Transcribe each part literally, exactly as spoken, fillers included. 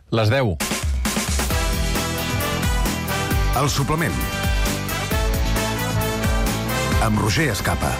Les deu. El suplement. Amb Roger Escapa.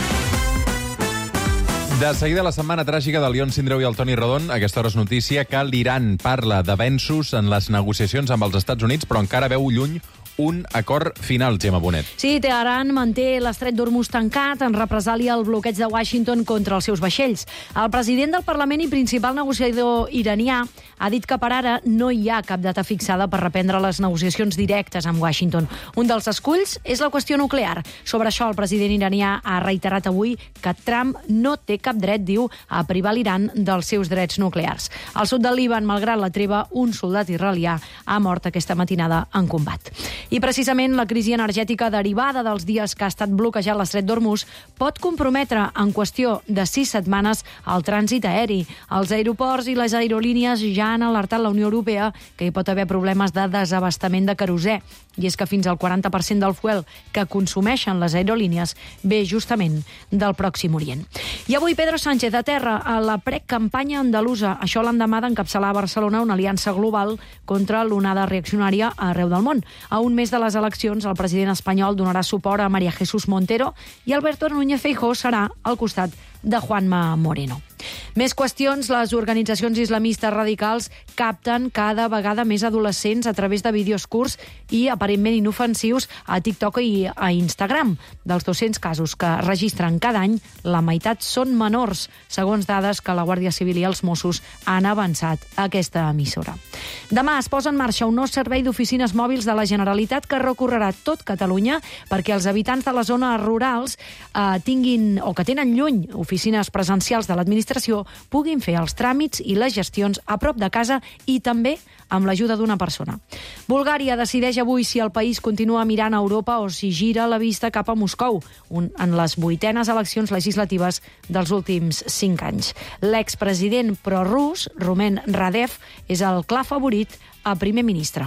De seguida, la setmana tràgica de Leon Sindreu i el Toni Rodon. A aquesta hora és notícia que l'Iran parla d'avenços en les negociacions amb els Estats Units, però encara veu lluny un acord final, Gemma Bonet. Sí, Teheran manté l'estret d'Hormuz tancat en represàlia al bloqueig de Washington contra els seus vaixells. El president del Parlament i principal negociador iranià ha dit que per ara no hi ha cap data fixada per reprendre les negociacions directes amb Washington. Un dels esculls és la qüestió nuclear. Sobre això, el president iranià ha reiterat avui que Trump no té cap dret, diu, a privar l'Iran dels seus drets nuclears. Al sud del Líban, malgrat la treva, un soldat israelià ha mort aquesta matinada en combat. I precisament la crisi energètica derivada dels dies que ha estat bloquejat l'estret d'Hormuz pot comprometre en qüestió de sis setmanes el trànsit aeri. Els aeroports i les aerolínies ja han alertat la Unió Europea que hi pot haver problemes de desabastament de querosè. I és que fins al quaranta per cent del fuel que consumeixen les aerolínies ve justament del Pròxim Orient. I avui Pedro Sánchez aterra a la precampanya andalusa. Això l'endemà d'encapçalar a Barcelona una aliança global contra l'onada reaccionària arreu del món. A un mes de les eleccions, el president espanyol donarà suport a María Jesús Montero i Alberto Núñez Feijóo serà al costat de Juanma Moreno. Més qüestions. Les organitzacions islamistes radicals capten cada vegada més adolescents a través de vídeos curts i aparentment inofensius a TikTok i a Instagram. Dels dos-cents casos que registren cada any, la meitat són menors, segons dades que la Guàrdia Civil i els Mossos han avançat a aquesta emissora. Demà es posa en marxa un nou servei d'oficines mòbils de la Generalitat que recorrerà tot Catalunya perquè els habitants de les zones rurals eh, tinguin o que tenen lluny oficines presencials de l'administració puguin fer els tràmits i les gestions a prop de casa i també amb l'ajuda d'una persona. Bulgària decideix avui si el país continua mirant a Europa o si gira la vista cap a Moscou, un, en les vuitenes eleccions legislatives dels últims cinc anys. L'expresident prorús, Rumen Radev, és el clar favorit a primer ministre.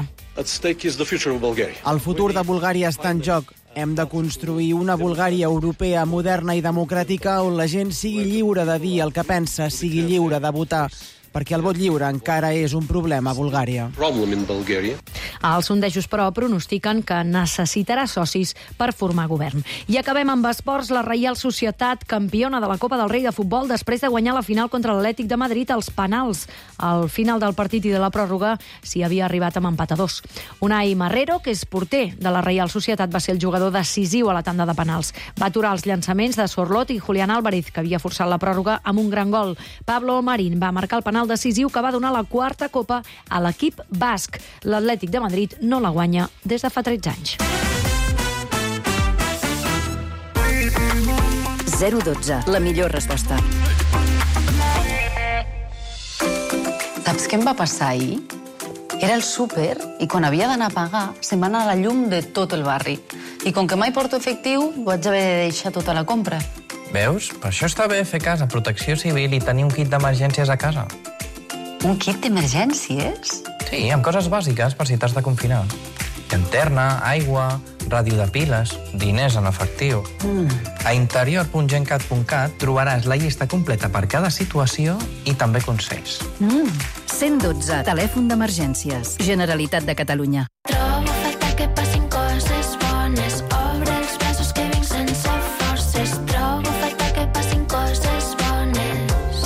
El futur de Bulgària està en joc. Hem de construir una Bulgària europea moderna i democràtica on la gent sigui lliure de dir el que pensa, sigui lliure de votar, perquè el vot lliure encara és un problema a Bulgària. Els sondejos, però, pronostiquen que necessitarà socis per formar govern. I acabem amb esports. La Reial Societat, campiona de la Copa del Rei de futbol, després de guanyar la final contra l'Atlètic de Madrid als penals. Al final del partit i de la pròrroga s'hi havia arribat amb empat a dos. Unai Marrero, que és porter de la Reial Societat, va ser el jugador decisiu a la tanda de penals. Va aturar els llançaments de Sorlot i Julián Álvarez, que havia forçat la pròrroga amb un gran gol. Pablo Marín va marcar el penal decisiu que va donar la quarta copa a l'equip basc. L'Atlètic de Madrid no la guanya des de fa tretze anys. zero dotze, la millor resposta. Saps què em va passar ahir? Era el súper i quan havia d'anar a pagar se'm va anar la llum de tot el barri. I com que mai porto efectiu, vaig haver de deixar tota la compra. Veus? Per això està bé fer cas a Protecció Civil i tenir un kit d'emergències a casa. Un kit d'emergències? Sí, amb coses bàsiques per si t'has de confinar. Llanterna, aigua, ràdio de piles, diners en efectiu. Mm. A interior punt gencat punt cat trobaràs la llista completa per cada situació i també consells. Mm. cent dotze, telèfon d'emergències. Generalitat de Catalunya. Trobo a faltar que passin coses bones. Obre els braços que vinc sense forces. Trobo a faltar que passin coses bones.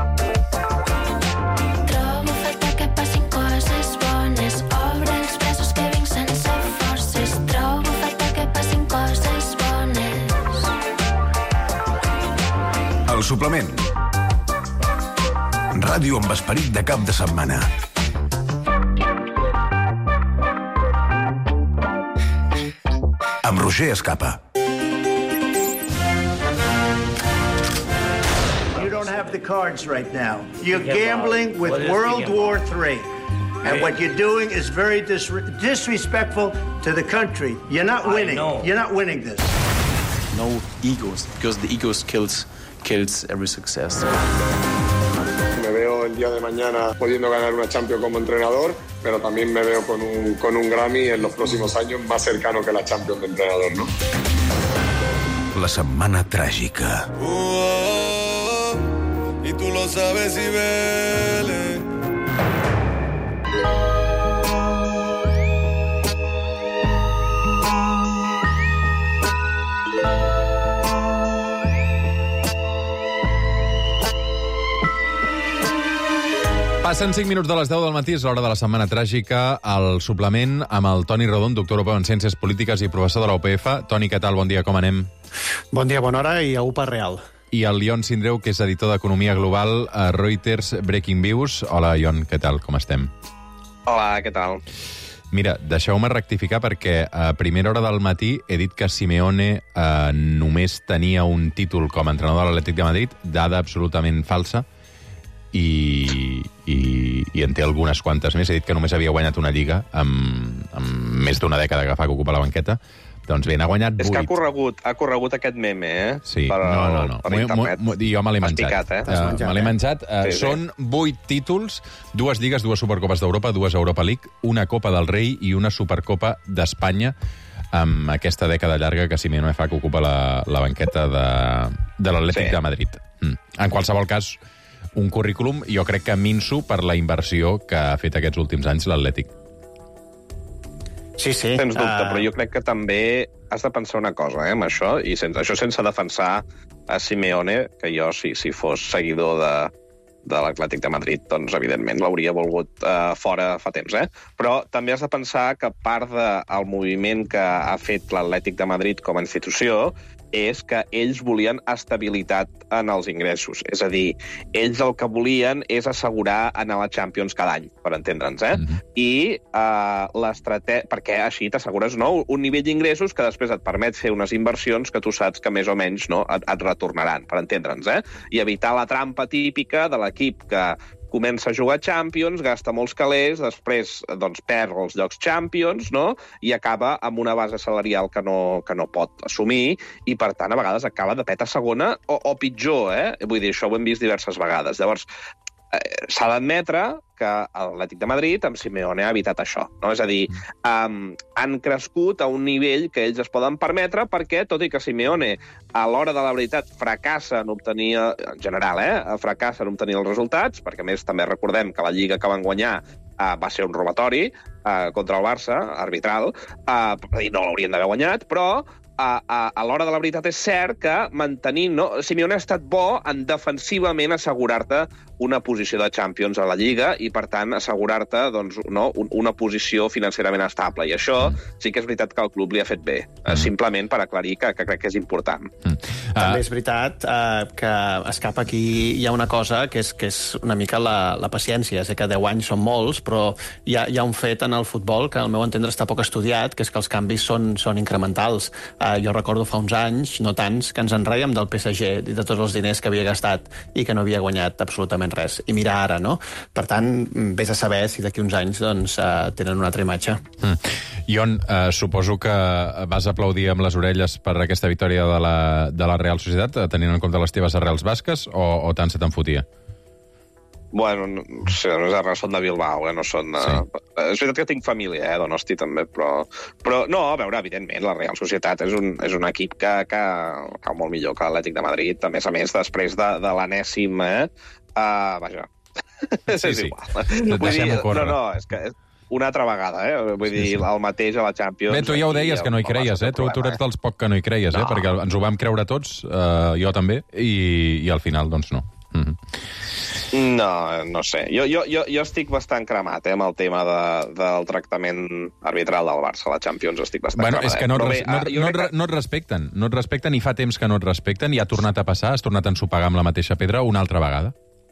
Trobo a faltar que passin coses bones. Obre els braços que vinc sense forces. Trobo a faltar que passin coses bones. El suplement. Ràdio amb esperit de cap de setmana. Amb Roger Escapa. You don't have the cards right now. You're gambling with World War Three. And what you're doing is very dis disrespectful to the country. You're not winning. You're not winning this. No egos, because the egos kills, kills every success. Me veo el día de mañana pudiendo ganar una Champions como entrenador, pero también me veo con un, con un Grammy en los próximos años más cercano que la Champions de entrenador, ¿no? La setmana tràgica. Uh, oh, oh, y tú lo sabes y vele. Passen cinc minuts de les deu del matí, és l'hora de la setmana tràgica, al suplement amb el Toni Rodon, doctor europeu en Ciències Polítiques i professor de la U P F. Toni, què tal? Bon dia, com anem? Bon dia, bona hora i a U P A Real. I el Ion Sindreu, que és editor d'Economia Global a Reuters Breaking Views. Hola, Ion, què tal? Com estem? Hola, què tal? Mira, deixeu-me rectificar perquè a primera hora del matí he dit que Simeone eh, només tenia un títol com a entrenador de l'Atlètic de Madrid, dada absolutament falsa, i, i, i en té algunes quantes més. He dit que només havia guanyat una lliga amb, amb més d'una dècada que fa que ocupa la banqueta. Doncs bé, n'ha guanyat vuit. És que ha corregut, ha corregut aquest meme, eh? Sí, per, no, no, no. Per Mo, internet. mo, jo me l'he menjat. Picat, eh? Uh, me l'he menjat. Uh, sí, sí. Són vuit títols, dues lligues, dues Supercopes d'Europa, dues Europa League, una Copa del Rei i una Supercopa d'Espanya, amb aquesta dècada llarga que Simeone fa que ocupa la, la banqueta de, de l'Atlètic sí. de Madrid. Mm. En qualsevol cas, un currículum, jo crec que minso per la inversió que ha fet aquests últims anys l'Atlètic. Sí, sí. Sens dubte, uh... però jo crec que també has de pensar una cosa, eh, amb això, i sense, això sense defensar a Simeone, que jo, si, si fos seguidor de, de l'Atlètic de Madrid, doncs, evidentment, l'hauria volgut uh, fora fa temps, eh? Però també has de pensar que part del moviment que ha fet l'Atlètic de Madrid com a institució és que ells volien estabilitat en els ingressos. És a dir, ells el que volien és assegurar anar a la Champions cada any, per entendre'ns, eh? Mm-hmm. I uh, l'estratègia... Perquè així t'assegures, no?, un nivell d'ingressos que després et permet fer unes inversions que tu saps que més o menys, no, et, et retornaran, per entendre'ns, eh? I evitar la trampa típica de l'equip que comença a jugar Champions, gasta molts calés, després doncs, perd els llocs Champions, no?, i acaba amb una base salarial que no, que no pot assumir, i per tant a vegades acaba de peta segona o, o pitjor, eh? Vull dir, això ho hem vist diverses vegades. Llavors, eh, s'ha d'admetre que l'Atlètic de Madrid amb Simeone ha evitat això, no? És a dir, um, han crescut a un nivell que ells es poden permetre perquè, tot i que Simeone a l'hora de la veritat fracassa en obtenir, en general, eh, fracassa en obtenir els resultats, perquè a més també recordem que la lliga que van guanyar uh, va ser un robatori uh, contra el Barça, arbitral, uh, i no l'haurien d'haver guanyat, però a, a, a l'hora de la veritat és cert que mantenint, no? Simeone ha estat bo en defensivament assegurar-te una posició de Champions a la Lliga i, per tant, assegurar-te doncs, no, una posició financerament estable. I això sí que és veritat que el club li ha fet bé, mm. simplement per aclarir que, que crec que és important. Mm. També és veritat eh, que escapa aquí hi ha una cosa que és, que és una mica la, la paciència. Sé que deu anys són molts, però hi ha, hi ha un fet en el futbol que al meu entendre està poc estudiat, que és que els canvis són, són incrementals. Eh, jo recordo fa uns anys, no tants, que ens en rèiem del P S G i de tots els diners que havia gastat i que no havia guanyat absolutament res. I mira ara, no? Per tant, vés a saber si d'aquí uns anys doncs, uh, tenen una altra imatge. Mm. Ion, uh, suposo que vas aplaudir amb les orelles per aquesta victòria de la, de la Real Societat, tenint en compte les teves arrels basques, o, o tant se te'n fotia? Bueno, no, sí, les arrels són de Bilbao, eh? No són... Sí. Uh, és veritat que tinc família, eh, Donosti, també, però... Però, no, a veure, evidentment, la Real Societat és un, és un equip que, que cau molt millor que l'Atlètic de Madrid, a més a més, després de, de l'anèsim, eh? Uh, vaja, sí, és sí. igual. Vull dir, no, no, és que és una altra vegada, eh? Vull dir, sí, sí. El mateix a la Champions... Bé, tu ja ho deies, que no hi creies, eh? Tu, tu eres dels poc que no hi creies, no. eh? Perquè ens ho vam creure tots, uh, jo també, i, i al final, doncs, no. Mm-hmm. No, no sé. Jo, jo, jo, jo estic bastant cremat, eh, amb el tema de, del tractament arbitral del Barça a la Champions. Estic bastant bueno, cremat. És que no, eh? bé, no, no, que... no et respecten. No et respecten i fa temps que no et respecten i ha tornat a passar, has tornat a ensopegar amb la mateixa pedra una altra vegada.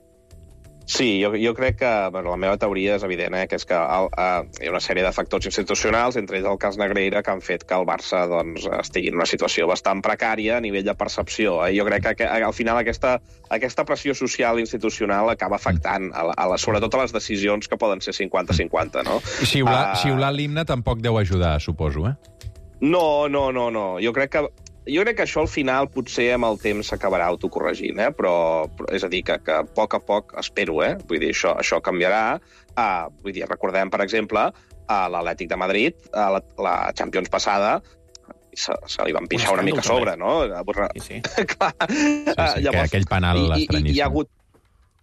Sí, jo, jo crec que bueno, la meva teoria és evident, eh, que és que el, uh, hi ha una sèrie de factors institucionals, entre ells el cas Negreira, que han fet que el Barça doncs, estigui en una situació bastant precària a nivell de percepció. Eh? Jo crec que, que al final aquesta, aquesta pressió social institucional acaba afectant a la, a la, sobretot a les decisions que poden ser cinquanta cinquanta, no? I xiular, uh, xiular l'himne tampoc deu ajudar, suposo, eh? No, no, no, no. Jo crec que Jo crec que això al final potser amb el temps s'acabarà autocorregint, eh? però, però és a dir, que, que a poc a poc espero, eh? Vull dir, això, això canviarà. Uh, vull dir, recordem, per exemple, a l'Atlètic de Madrid, a la, la Champions passada, se, se li van pixar una mica a sobre, no? Sí, sí. Clar. Sí, sí, llavors, aquell penal estranyíssim. I, i, hi ha hagut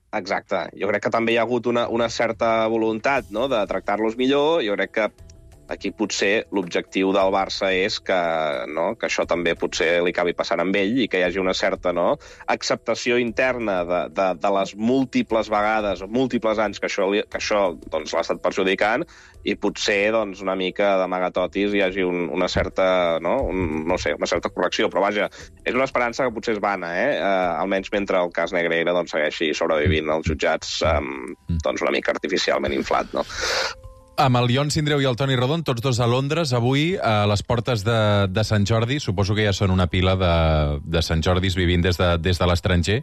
Exacte. Jo crec que també hi ha hagut una, una certa voluntat, no?, de tractar-los millor. Jo crec que aquí potser l'objectiu del Barça és que, no, que això també potser li acabi passant amb ell i que hi hagi una certa, no, acceptació interna de, de, de les múltiples vegades o múltiples anys que això, que això doncs, l'ha estat perjudicant i potser doncs, una mica d'amagatotis hi hagi un, una certa, no, un, no sé, una certa correcció. Però vaja, és una esperança que potser és vana, eh? Uh, almenys mentre el cas Negreira doncs, segueixi sobrevivint als jutjats um, doncs, una mica artificialment inflat, no? Amb el Ion Sindreu i el Toni Rodon, tots dos a Londres, avui, a les portes de, de Sant Jordi. Suposo que ja són una pila de, de Sant Jordis vivint des de, des de l'estranger.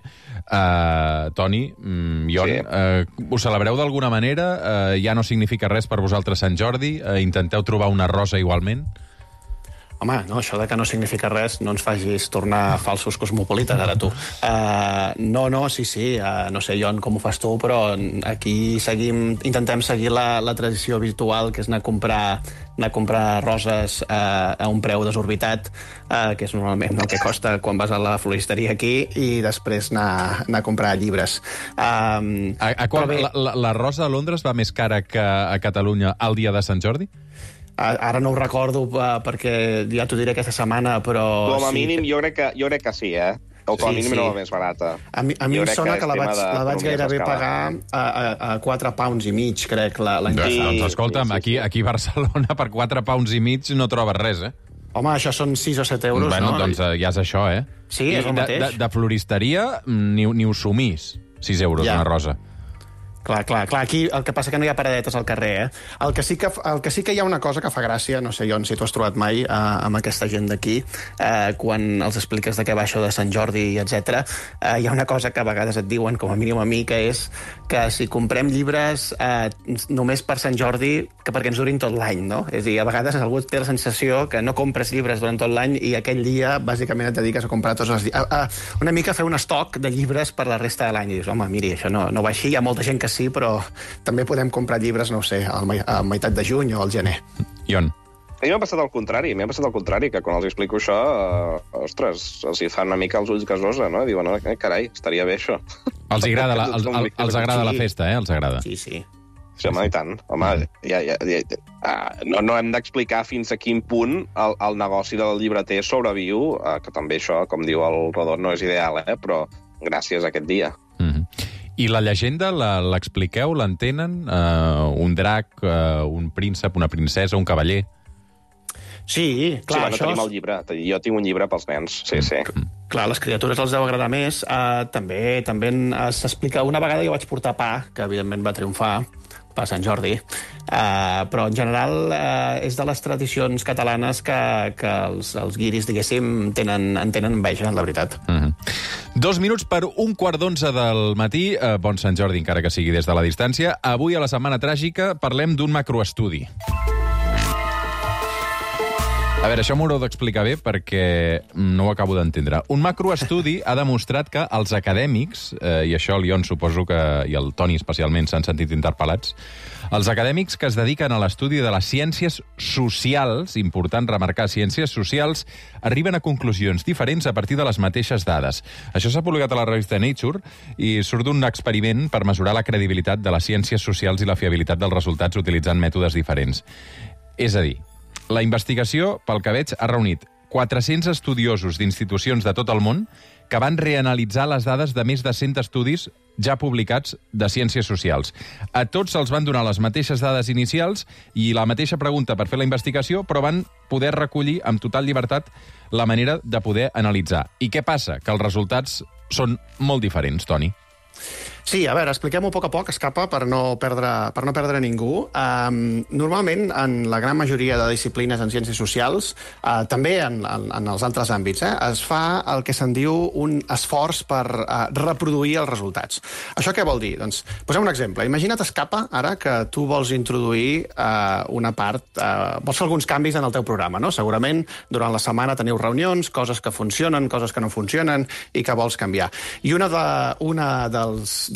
Uh, Toni, mm, Ion, sí. uh, ho celebreu d'alguna manera? Uh, ja no significa res per vosaltres Sant Jordi? Uh, intenteu trobar una rosa igualment? Home, no, això de que no significa res no ens facis tornar falsos cosmopolites, ara tu. Uh, no, no, sí, sí, uh, no sé, Ion, com ho fas tu, però aquí seguim, intentem seguir la, la tradició habitual, que és anar a comprar, anar a comprar roses uh, a un preu desorbitat, uh, que és normalment el que costa quan vas a la floristeria aquí, i després anar, anar a comprar llibres. Um, a, a qual, bé, la, la, la rosa a Londres va més cara que a Catalunya el dia de Sant Jordi? Ara no ho recordo uh, perquè ja t'ho diré aquesta setmana, però... Com a sí. mínim jo crec, que, jo crec que sí, eh? O com a mínim sí, sí. No la més barata. A mi, a mi em sona que, que la vaig, la vaig gairebé pagar a, a, a quatre pounds i mig, crec, l'any passat. Sí, doncs escolta'm, sí, sí, aquí, aquí a Barcelona per quatre pounds i mig no trobes res, eh? Home, això són sis o set euros, bueno, no? Doncs ja és això, eh? Sí, és el mateix. De, de, de floristeria ni, ni ho sumís, sis euros ja. Una rosa. Clar, clar, clar. Aquí el que passa que no hi ha paradetes al carrer, eh? El que sí que, el que, sí que hi ha una cosa que fa gràcia, no sé, Ion, si tu has trobat mai eh, amb aquesta gent d'aquí, eh, quan els expliques de què va això de Sant Jordi, etcètera, eh, hi ha una cosa que a vegades et diuen, com a mínim a mi, que és que si comprem llibres eh, només per Sant Jordi, que perquè ens durin tot l'any, no? És a dir, a vegades algú té la sensació que no compres llibres durant tot l'any i aquell dia, bàsicament, et dediques a comprar tots els llibres. A, a, una mica fer un estoc de llibres per la resta de l'any. I dius, home, miri, això no, no va així, hi ha molta gent que sí, però també podem comprar llibres, no ho sé, a meitat de juny o al gener. Ion. A mi m'ha passat al contrari, m'ha passat al contrari, que quan els explico això, eh, ostres, els hi fan una mica els ulls gasosa, no? I diuen, eh, carai, estaria bé això. Els agrada la, els, els, els agrada la festa, eh? Els agrada. Sí, sí. Sí, home, i tant. Home, ja, ja, ja, ja, no, no hem d'explicar fins a quin punt el, el negoci del llibreter sobreviu, eh, que també això, com diu el Rodon, no és ideal, eh? Però gràcies a aquest dia. Mm-hmm. I la llegenda l'expliqueu, l'entenen? Uh, un drac, uh, un príncep, una princesa, un cavaller? Sí, clar, sí, això... tenim el llibre. Jo tinc un llibre pels nens, sí, sí. Clar, les criatures els deu agradar més. Uh, també també s'explica... Una vegada jo vaig portar pa, que evidentment va triomfar, per Sant Jordi, uh, però en general uh, és de les tradicions catalanes que, que els, els guiris, diguéssim, tenen, en tenen enveja, la veritat. Mm-hmm. Dos minuts per un quart d'onze del matí. Uh, bon Sant Jordi, encara que sigui des de la distància. Avui, a la Setmana Tràgica, parlem d'un macroestudi. A veure, això m'ho haureu d'explicar bé perquè no ho acabo d'entendre. Un macroestudi ha demostrat que els acadèmics, eh, i això el Ion suposo que, i el Toni especialment, s'han sentit interpel·lats, els acadèmics que es dediquen a l'estudi de les ciències socials, important remarcar ciències socials, arriben a conclusions diferents a partir de les mateixes dades. Això s'ha publicat a la revista Nature i surt d'un experiment per mesurar la credibilitat de les ciències socials i la fiabilitat dels resultats utilitzant mètodes diferents. És a dir, la investigació, pel que veig, ha reunit quatre-cents estudiosos d'institucions de tot el món que van reanalitzar les dades de més de cent estudis ja publicats de ciències socials. A tots se'ls van donar les mateixes dades inicials i la mateixa pregunta per fer la investigació, però van poder recollir amb total llibertat la manera de poder analitzar. I què passa? Que els resultats són molt diferents, Toni. Sí, a veure, expliquem-ho a poc a poc, escapa, per no perdre, per no perdre ningú. Um, normalment, en la gran majoria de disciplines en ciències socials, uh, també en, en, en els altres àmbits, eh, es fa el que se'n diu un esforç per uh, reproduir els resultats. Això què vol dir? Doncs, posem un exemple. Imagina't, escapa, ara, que tu vols introduir uh, una part... Uh, vols fer alguns canvis en el teu programa, no? Segurament, durant la setmana teniu reunions, coses que funcionen, coses que no funcionen, i que vols canviar. I una de, una dels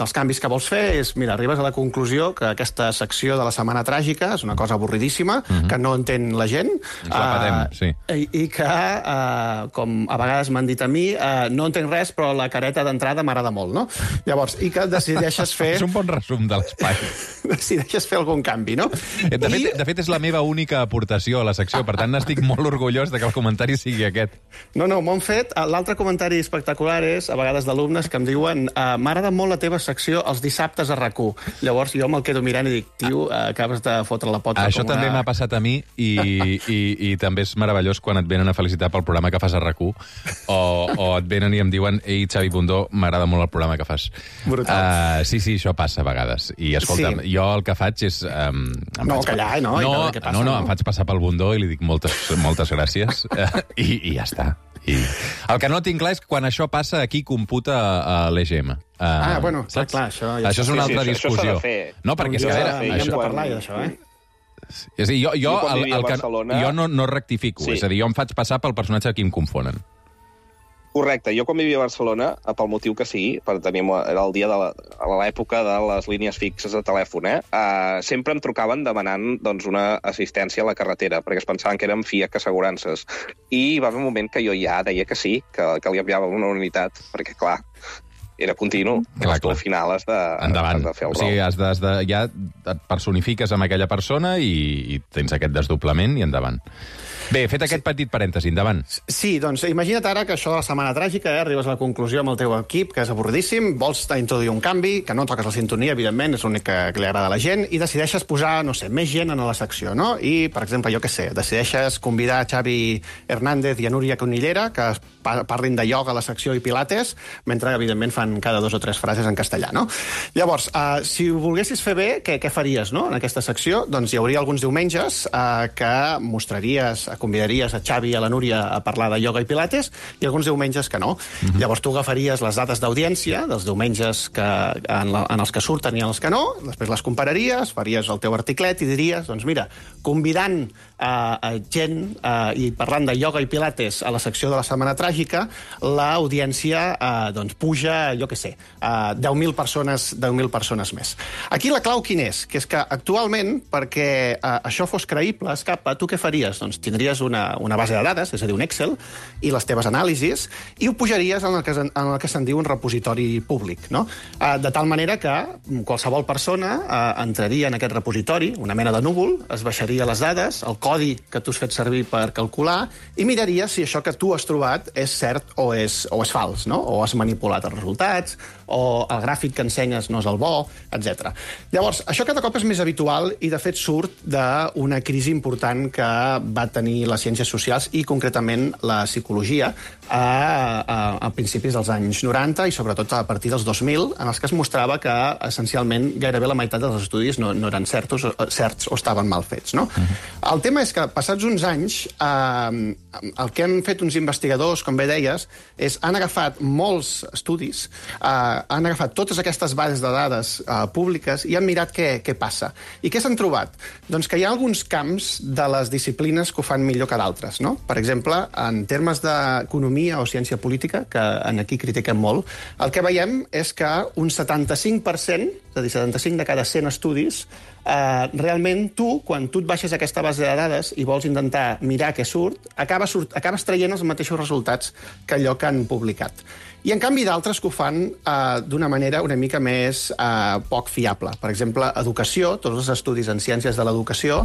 dels canvis que vols fer és, mira, arribes a la conclusió que aquesta secció de la Setmana Tràgica és una cosa avorridíssima, uh-huh. que no entén la gent. Ens la patem, uh, sí. I, i que, uh, com a vegades m'han dit a mi, uh, no entenc res, però la careta d'entrada m'agrada molt, no? Llavors, i que decideixes fer... És un bon resum de l'espai. Decideixes fer algun canvi, no? De fet, I... de fet, és la meva única aportació a la secció, per tant, n'estic molt orgullós de que el comentari sigui aquest. No, no, m'ho han fet. L'altre comentari espectacular és, a vegades d'alumnes, que em diuen uh, m'agrada molt la teva secció els dissabtes a RAC u. Llavors jo me'l quedo mirant i dic, tio, uh, acabes de fotre la pota. Això també una... m'ha passat a mi i, i, i també és meravellós quan et venen a felicitar pel programa que fas a RAC u o, o et venen i em diuen ei, Xavi Bundó, m'agrada molt el programa que fas. Brutal. Uh, sí, sí, això passa a vegades. I escolta'm, sí. jo el que faig és... Um, no, faig... callar, no? No, I què passa, no, no, no, em faig passar pel Bundó i li dic moltes, moltes gràcies uh, i, i ja està. I el que no tinc clar és quan això passa, aquí computa a l'E G M. Uh, ah, bueno, clar, clar, això... Ja això és una sí, altra sí, discussió. Això no, perquè és que, a veure... Hem de parlar d'això, eh? És a dir, jo, jo, jo, el, el que, Barcelona... jo no, no rectifico, sí. És a dir, jo em faig passar pel personatge a qui em confonen. Correcte, jo quan vivia a Barcelona, pel motiu que sigui, per tenir, era el dia de l'època de les línies fixes de telèfon, eh? Uh, sempre em trucaven demanant doncs, una assistència a la carretera, perquè es pensaven que érem F I A C assegurances. I va haver un moment que jo ja deia que sí, que, que li enviava una unitat, perquè, clar, era continu. Clar, clar. Al final has de, Endavant. has de fer el rol. O sigui, has de, has de, ja et personifiques amb aquella persona i, i tens aquest desdoblament i endavant. Bé, fet aquest sí. petit parèntesi, endavant. Sí, doncs imagina't ara que això de la Setmana Tràgica, eh, arribes a la conclusió amb el teu equip, que és avorridíssim, vols introduir un canvi, que no toques la sintonia, evidentment, és l'únic que, que li agrada a la gent, i decideixes posar, no sé, més gent en la secció, no? I, per exemple, jo què sé, decideixes convidar Xavi Hernández i a Núria Conillera, que parlin de ioga a la secció i pilates, mentre, evidentment, fan cada dos o tres frases en castellà, no? Llavors, uh, si ho volguessis fer bé, què, què faries, no?, en aquesta secció? Doncs hi hauria alguns diumenges uh, que mostraries, convidaries a Xavi i a la Núria a parlar de ioga i pilates, i alguns diumenges que no. Mm-hmm. Llavors tu agafaries les dades d'audiència dels diumenges que, en, la, en els que surten i en els que no, després les compararies, faries el teu articlet i diries, doncs mira, convidant uh, gent uh, i parlant de ioga i pilates a la secció de la Setmana Tràgica, l'audiència uh, doncs puja, jo què sé, uh, deu mil persones, deu mil persones més. Aquí la clau quin és? Que és que actualment, perquè uh, això fos creïble, Escapa, tu què faries? Doncs tindries una, una base de dades, és a dir, un Excel, i les teves anàlisis, i ho pujaries en el que, en el que se'n diu un repositori públic, no? Uh, de tal manera que qualsevol persona uh, entraria en aquest repositori, una mena de núvol, es baixaria les dades, el codi que tu has fet servir per calcular, i miraria si això que tu has trobat és cert o és, o és fals, no? O has manipulat els resultats, o el gràfic que ensenyes no és el bo, etcètera. Llavors, això cada cop és més habitual i, de fet, surt d'una crisi important que va tenir les ciències socials i, concretament, la psicologia a, a, a principis dels anys noranta i, sobretot, a partir dels dos mil, en els que es mostrava que, essencialment, gairebé la meitat dels estudis no, no eren certos, certs o estaven mal fets, no? Uh-huh. El tema és que, passats uns anys, eh, el que han fet uns investigadors, com bé deies, és han agafat molts estudis, eh, han agafat totes aquestes bases de dades eh, públiques i han mirat què, què passa. I què s'han trobat? Doncs que hi ha alguns camps de les disciplines que ho fan millor que d'altres, no? Per exemple, en termes d'economia o ciència política, que en aquí critiquem molt, el que veiem és que un setanta-cinc per cent, és a dir, setanta-cinc de cada cent estudis, eh, realment tu, quan tu et baixes aquesta base de dades i vols intentar mirar què surt, acabes, surt, acabes traient els mateixos resultats que allò que han publicat. I, en canvi, d'altres que ho fan eh, d'una manera una mica més eh, poc fiable. Per exemple, educació, tots els estudis en ciències de l'educació,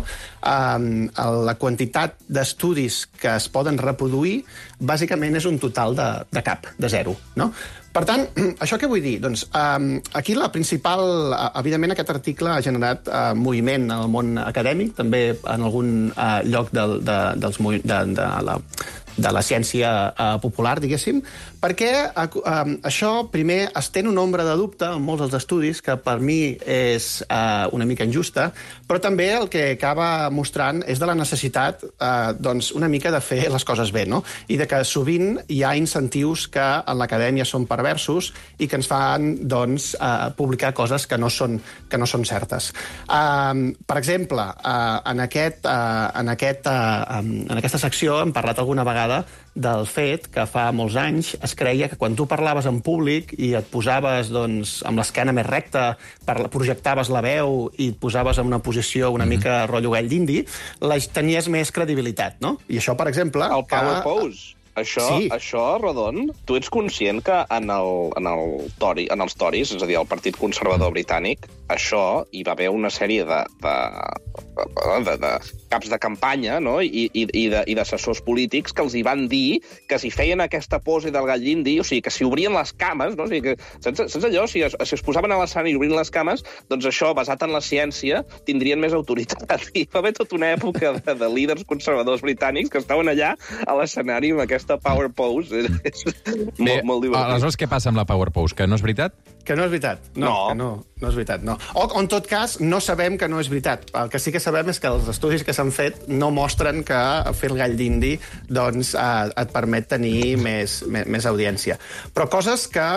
eh, la quantitat d'estudis que es poden reproduir, bàsicament és un total de, de cap, de zero, no? Per tant, això què vull dir? Doncs eh, aquí la principal... Evidentment, aquest article ha generat eh, moviment en el món acadèmic, també en algun eh, lloc del, de, dels, de, de la... de la ciència eh, popular, diguéssim, perquè eh, eh, això, primer, estén una ombra de dubte en molts dels estudis, que per mi és eh, una mica injusta, però també el que acaba mostrant és de la necessitat eh, doncs, una mica de fer les coses bé, no? I de que sovint hi ha incentius que en l'acadèmia són perversos i que ens fan doncs, eh, publicar coses que no són, que no són certes. Eh, per exemple, eh, en, aquest, eh, en, aquest, eh, en aquesta secció hem parlat alguna vegada derivada del fet que fa molts anys es creia que quan tu parlaves en públic i et posaves doncs, amb l'esquena més recta, projectaves la veu i et posaves en una posició una mm-hmm. mica rotllo gall d'indi, tenies més credibilitat, no? I això, per exemple... El power que... pose. Això, sí. això, Rodon, tu ets conscient que en, el, en, el Tory, en els Tories, és a dir, el Partit Conservador Britànic, això hi va haver una sèrie de, de, de, de caps de campanya, no? I, i, i d'assessors polítics que els hi van dir que si feien aquesta pose del gall indi, o sigui, que si obrien les cames, no? O sigui, que, saps, saps allò? Si es, si es posaven a l'escenari i obrien les cames, doncs això, basat en la ciència, tindrien més autoritat. I va haver tota una època de, de líders conservadors britànics que estaven allà a l'escenari amb aquesta power pose. És molt, Bé, molt divertit. Aleshores, què passa amb la power pose? Que no és veritat? Que no és veritat. No, no. Que no, no és veritat, no. O, en tot cas, no sabem que no és veritat. El que sí que sabem és que els estudis que s'han fet no mostren que fer el gall d'indi doncs, eh, et permet tenir més, més, més audiència. Però coses que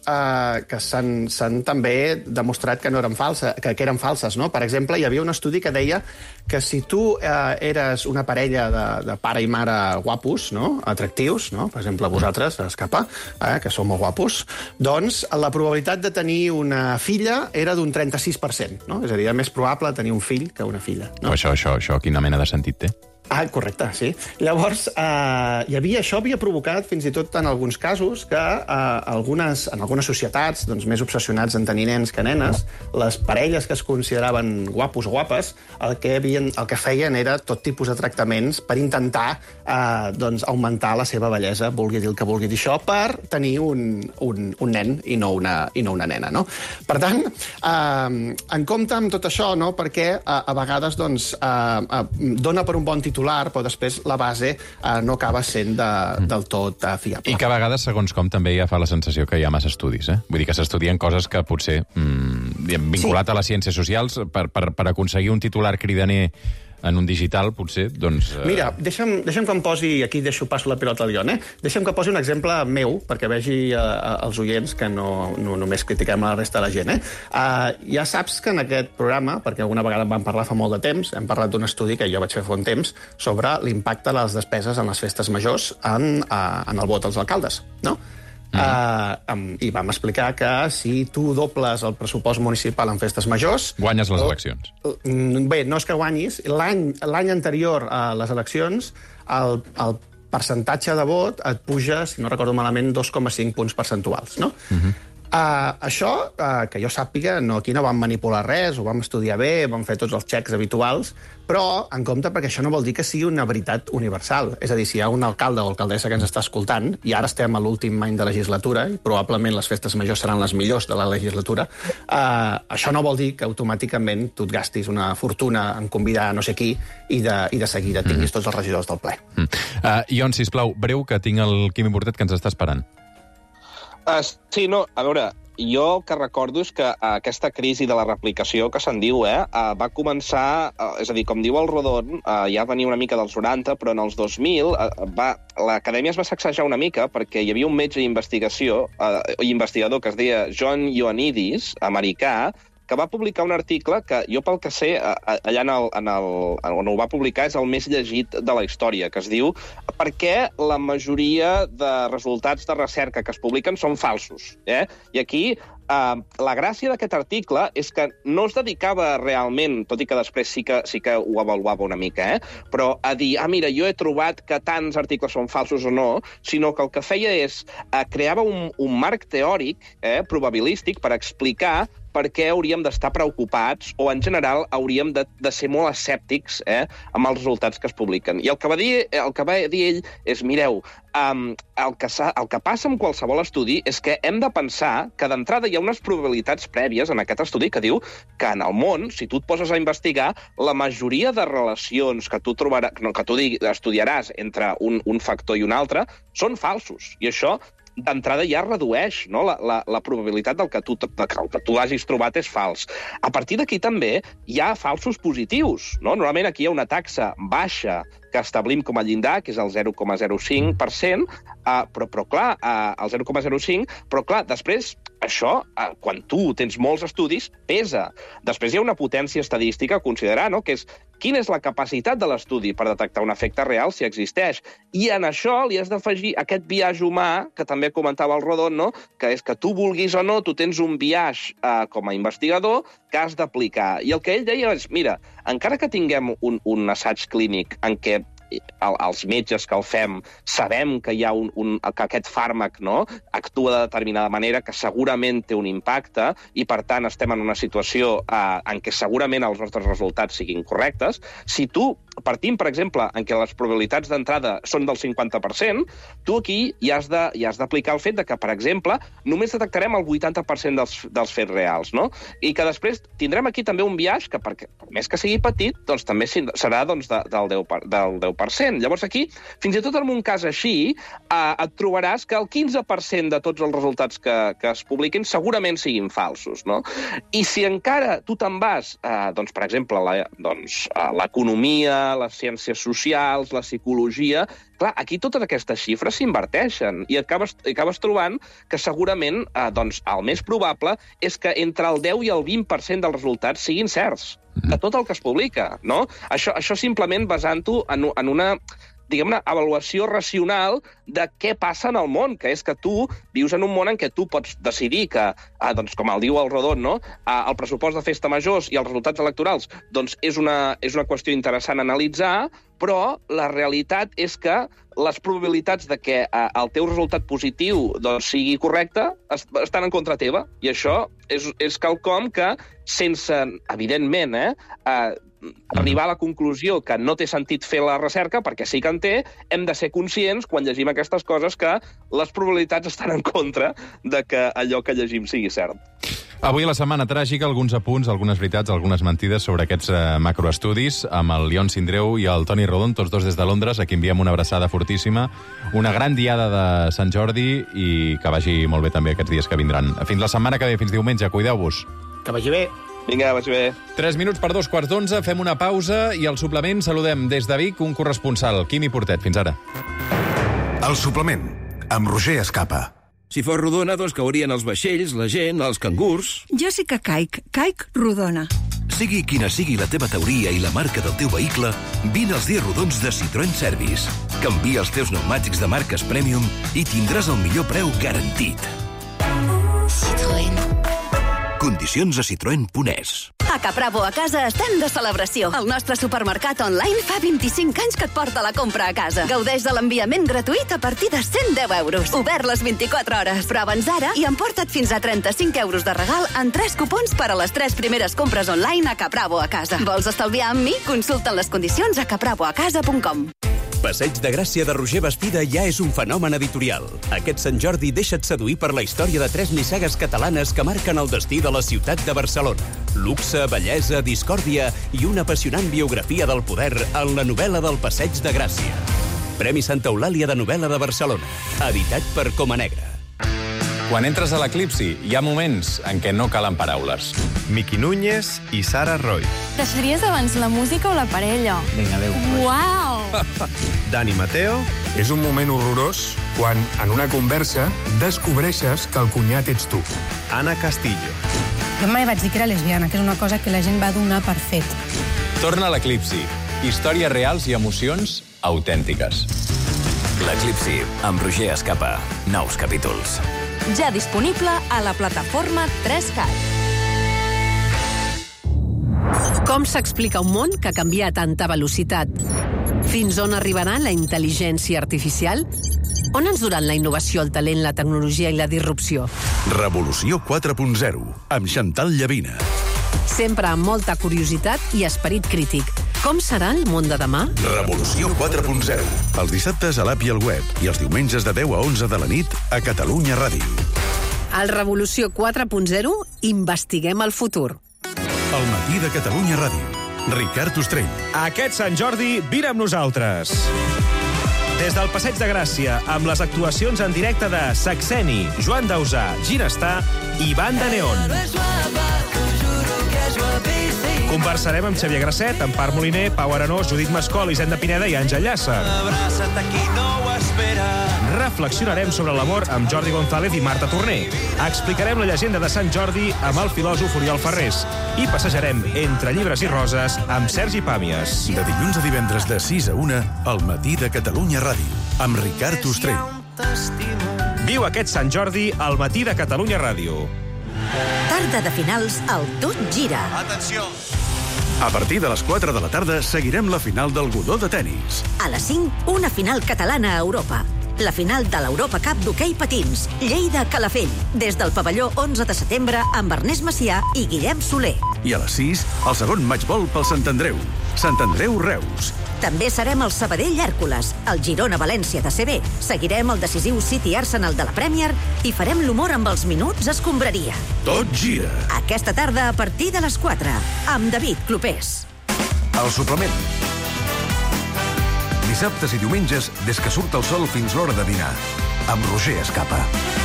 Uh, que s'han també demostrat que no eren falses, que, que eren falses, no? Per exemple, hi havia un estudi que deia que si tu uh, eres una parella de, de pare i mare guapos, no? Atractius, no? Per exemple, vosaltres, Escapa, eh, que sou molt guapos, doncs la probabilitat de tenir una filla era d'un trenta-sis per cent, no? És a dir, era més probable tenir un fill que una filla. No? Això, això, això, quina mena de sentit té? Ah, correcte, sí. Llavors, eh, hi havia, això havia provocat, fins i tot en alguns casos, que eh, algunes, en algunes societats doncs, més obsessionats en tenir nens que nenes, les parelles que es consideraven guapos o guapes, el que, havien, el que feien era tot tipus de tractaments per intentar eh, doncs, augmentar la seva bellesa, vulgui dir el que vulgui dir això, per tenir un, un, un nen i no una, i no una nena. No? Per tant, eh, en compte amb tot això, no? Perquè eh, a vegades doncs, eh, eh, dona per un bon titular, però després la base eh, no acaba sent de, del tot eh, fiable. I que a vegades, segons com, també ja fa la sensació que hi ha massa estudis, eh? Vull dir que s'estudien coses que potser, mm, vinculat sí. a les ciències socials, per, per, per aconseguir un titular cridaner en un digital, potser, doncs... Eh... Mira, deixa'm, deixa'm que em posi... Aquí deixo passo la pilota al Ion, eh? Deixa'm que posi un exemple meu, perquè vegi eh, els oients que no, no només critiquem la resta de la gent, eh? Uh, ja saps que en aquest programa, perquè alguna vegada en vam parlar fa molt de temps, hem parlat d'un estudi que jo vaig fer fa un temps sobre l'impacte de les despeses en les festes majors en, uh, en el vot als alcaldes, no? Mm. Uh, um, I vam explicar que si tu dobles el pressupost municipal en festes majors... Guanyes les eleccions. Bé, no és que guanyis. L'any anterior a les eleccions, el, el percentatge de vot et puja, si no recordo malament, dos coma cinc punts percentuals, no? Mm-hmm. Uh, això, uh, que jo sàpiga, no, aquí no vam manipular res, ho vam estudiar bé, vam fer tots els xecs habituals, però en compte perquè això no vol dir que sigui una veritat universal. És a dir, si hi ha un alcalde o alcaldessa que ens està escoltant, i ara estem a l'últim any de legislatura, i probablement les festes majors seran les millors de la legislatura, uh, això no vol dir que automàticament tu et gastis una fortuna en convidar no sé qui i de, i de seguida tinguis mm. tots els regidors del ple. Mm. Uh, Ion, sisplau, breu, que tinc el Quim Importet que ens està esperant. Uh, sí, no, a veure, jo el que recordo és que uh, aquesta crisi de la replicació que se'n diu, eh, uh, va començar, uh, és a dir, com diu el Rodon, uh, ja venia una mica dels noranta, però en els dos mil uh, va, l'acadèmia es va sacsejar una mica perquè hi havia un metge d'investigació, uh, investigador que es deia John Ioannidis, americà, que va publicar un article que jo, pel que sé, allà en el, en el, on ho va publicar és el més llegit de la història, que es diu per què la majoria de resultats de recerca que es publiquen són falsos. Eh? I aquí Uh, la gràcia d'aquest article és que no es dedicava realment, tot i que després sí que, sí que ho avaluava una mica, eh? però a dir, ah, mira, jo he trobat que tants articles són falsos o no, sinó que el que feia és, uh, creava un, un marc teòric, eh, probabilístic, per explicar per què hauríem d'estar preocupats o, en general, hauríem de, de ser molt escèptics eh, amb els resultats que es publiquen. I el que va dir, el que va dir ell és, mireu, um, el, que el que passa amb qualsevol estudi és que hem de pensar que d'entrada hi ha unes probabilitats prèvies en aquest estudi que diu que en el món, si tu et poses a investigar, la majoria de relacions que tu, trobarà, no, que tu estudiaràs entre un, un factor i un altre són falsos. I això d'entrada ja redueix no? la, la, la probabilitat del que tu, de que el que tu hagis trobat és fals. A partir d'aquí també hi ha falsos positius. No? Normalment aquí hi ha una taxa baixa que establim com a llindar, que és el zero coma zero cinc per cent, uh, però, però clar, uh, el zero coma zero cinc, però clar, després, això, uh, quan tu tens molts estudis, pesa. Després hi ha una potència estadística a considerar, no?, que és quina és la capacitat de l'estudi per detectar un efecte real si existeix. I en això li has d'afegir aquest biaix humà, que també comentava el Rodon, no?, que és que tu vulguis o no, tu tens un biaix uh, com a investigador que has d'aplicar. I el que ell deia és, mira, encara que tinguem un, un assaig clínic en què el, els metges que el fem sabem que hi ha un, un, que aquest fàrmac, no?, actua de determinada manera, que segurament té un impacte, i per tant estem en una situació eh, en què segurament els nostres resultats siguin correctes. Si tu partim, per exemple, en què les probabilitats d'entrada són del cinquanta per cent, tu aquí ja has de, ja has d'aplicar el fet de que, per exemple, només detectarem el vuitanta per cent dels, dels fets reals, no? I que després tindrem aquí també un biaix que, perquè, per més que sigui petit, doncs també serà doncs, de, del, deu per, del deu per cent. Llavors aquí, fins i tot en un cas així, eh, et trobaràs que el quinze per cent de tots els resultats que, que es publiquin segurament siguin falsos, no? I si encara tu te'n vas, eh, doncs, per exemple, la, doncs, l'economia, les ciències socials, la psicologia, clar, aquí totes aquestes xifres s'inverteixen i acabes, acabes trobant que segurament eh, doncs, el més probable és que entre el deu i el vint per cent dels resultats siguin certs, de tot el que es publica, no? Això, això simplement basant-ho en, en una diguem-ne, avaluació racional de què passa en el món, que és que tu vius en un món en què tu pots decidir que, ah, doncs, com el diu el Rodon, no?, ah, el pressupost de festa majors i els resultats electorals doncs és una, és una qüestió interessant a analitzar, però la realitat és que les probabilitats de que eh, el teu resultat positiu doncs, sigui correcte est estan en contra teva. I això és, és quelcom que, sense, evidentment, eh, eh, arribar a la conclusió que no té sentit fer la recerca, perquè sí que en té, hem de ser conscients, quan llegim aquestes coses, que les probabilitats estan en contra de que allò que llegim sigui cert. Avui a la Setmana Tràgica, alguns apunts, algunes veritats, algunes mentides sobre aquests eh, macroestudis, amb el Lion Sindreu i el Toni Rodon, tots dos des de Londres, a qui enviem una abraçada fortíssima, una gran diada de Sant Jordi i que vagi molt bé també aquests dies que vindran. Fins la setmana que ve, fins diumenge, cuideu-vos. Que vagi bé. Vinga, vagi bé. Tres minuts per dos quarts d'onze, fem una pausa i al suplement saludem des de Vic un corresponsal, Quimi Portet. Fins ara. El suplement, amb Roger Escapa. Si fos rodona, doncs caurien els vaixells, la gent, els cangurs... Jo sí que caic. Caic rodona. Sigui quina sigui la teva teoria i la marca del teu vehicle, vine als dies rodons de Citroën Service. Canvia els teus pneumàtics de marques Premium i tindràs el millor preu garantit. Citroën. Condicions a citroen punt es. A Capravo a casa estem de celebració. El nostre supermercat online fa vint-i-cinc anys que et porta la compra a casa. Gaudeix de l'enviament gratuït a partir de cent deu euros. Obert les vint-i-quatre hores. Prova'ns ara i emporta't fins a trenta-cinc euros de regal en tres cupons per a les tres primeres compres online a Capravo a casa. Vols estalviar amb mi? Consulta'n les condicions a capravo a casa punt com. Passeig de Gràcia de Roger Bastida ja és un fenomen editorial. Aquest Sant Jordi deixa't seduir per la història de tres nissagues catalanes que marquen el destí de la ciutat de Barcelona. Luxe, bellesa, discòrdia i una apassionant biografia del poder en la novel·la del Passeig de Gràcia. Premi Santa Eulàlia de novel·la de Barcelona. Editat per Coma Negra. Quan entres a l'Eclipsi, hi ha moments en què no calen paraules. Miqui Núñez i Sara Roy. Deixaries abans la música o la parella? Vinga, adéu. Uau! Dani Mateo. És un moment horrorós quan, en una conversa, descobreixes que el cunyat ets tu. Ana Castillo. Jo mai vaig dir que era lesbiana, que és una cosa que la gent va donar per fet. Torna a l'Eclipsi. Històries reals i emocions autèntiques. L'Eclipsi, amb Roger Escapa. Nous capítols. Ja disponible a la plataforma tres cat. Com s'explica un món que canvia a tanta velocitat? Fins on arribarà la intel·ligència artificial? On ens duran la innovació, el talent, la tecnologia i la disrupció? Revolució quatre punt zero, amb Chantal Llavina. Sempre amb molta curiositat i esperit crític. Com serà el món de demà? Revolució quatre punt zero. Els dissabtes a l'app i al web i els diumenges de deu a onze de la nit a Catalunya Ràdio. Al Revolució quatre punt zero investiguem el futur. El matí de Catalunya Ràdio. Ricard Ostrell. Aquest Sant Jordi, vine amb nosaltres. Des del Passeig de Gràcia, amb les actuacions en directe de Saxeni, Joan Dausà, Ginestar i Banda Neon. Conversarem amb Xavier Grasset, Empar Moliner, Pau Arenós, Judit Mascol, Hisenda Pineda i Àngel Llàcer. Abraça't a qui no ho espera. Reflexionarem sobre l'amor amb Jordi González i Marta Torner. Explicarem la llegenda de Sant Jordi amb el filòsof Oriol Ferrés. I passejarem entre llibres i roses amb Sergi Pàmies. De dilluns a divendres de sis a una, al matí de Catalunya Ràdio, amb Ricard Ostrell. Viu aquest Sant Jordi al matí de Catalunya Ràdio. Tarda de finals al Tot Gira. Atenció! A partir de les quatre de la tarda seguirem la final del Godó de tennis. A les cinc, una final catalana a Europa. La final de l'Europa Cup d'hoquei patins, Lleida-Calafell, des del pavelló onze de setembre amb Ernest Macià i Guillem Soler. I a les sis, el segon matchball pel Sant Andreu. Sant Andreu-Reus. També serem el Sabadell-Hèrcules, el Girona-València de C B. Seguirem el decisiu City-Arsenal de la Premier i farem l'humor amb els minuts escombraria. Tot gira. Aquesta tarda a partir de les quatre, amb David Clopés. El suplement. Dissabtes i diumenges, des que surt el sol fins l'hora de dinar. Amb Roger Escapa.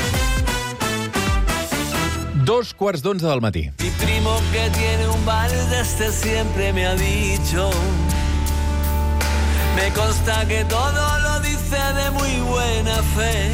Dos quarts d'onze del matí. Mi primo que tiene un bar de este siempre me ha dicho. Me consta que todo lo dice de muy buena fe.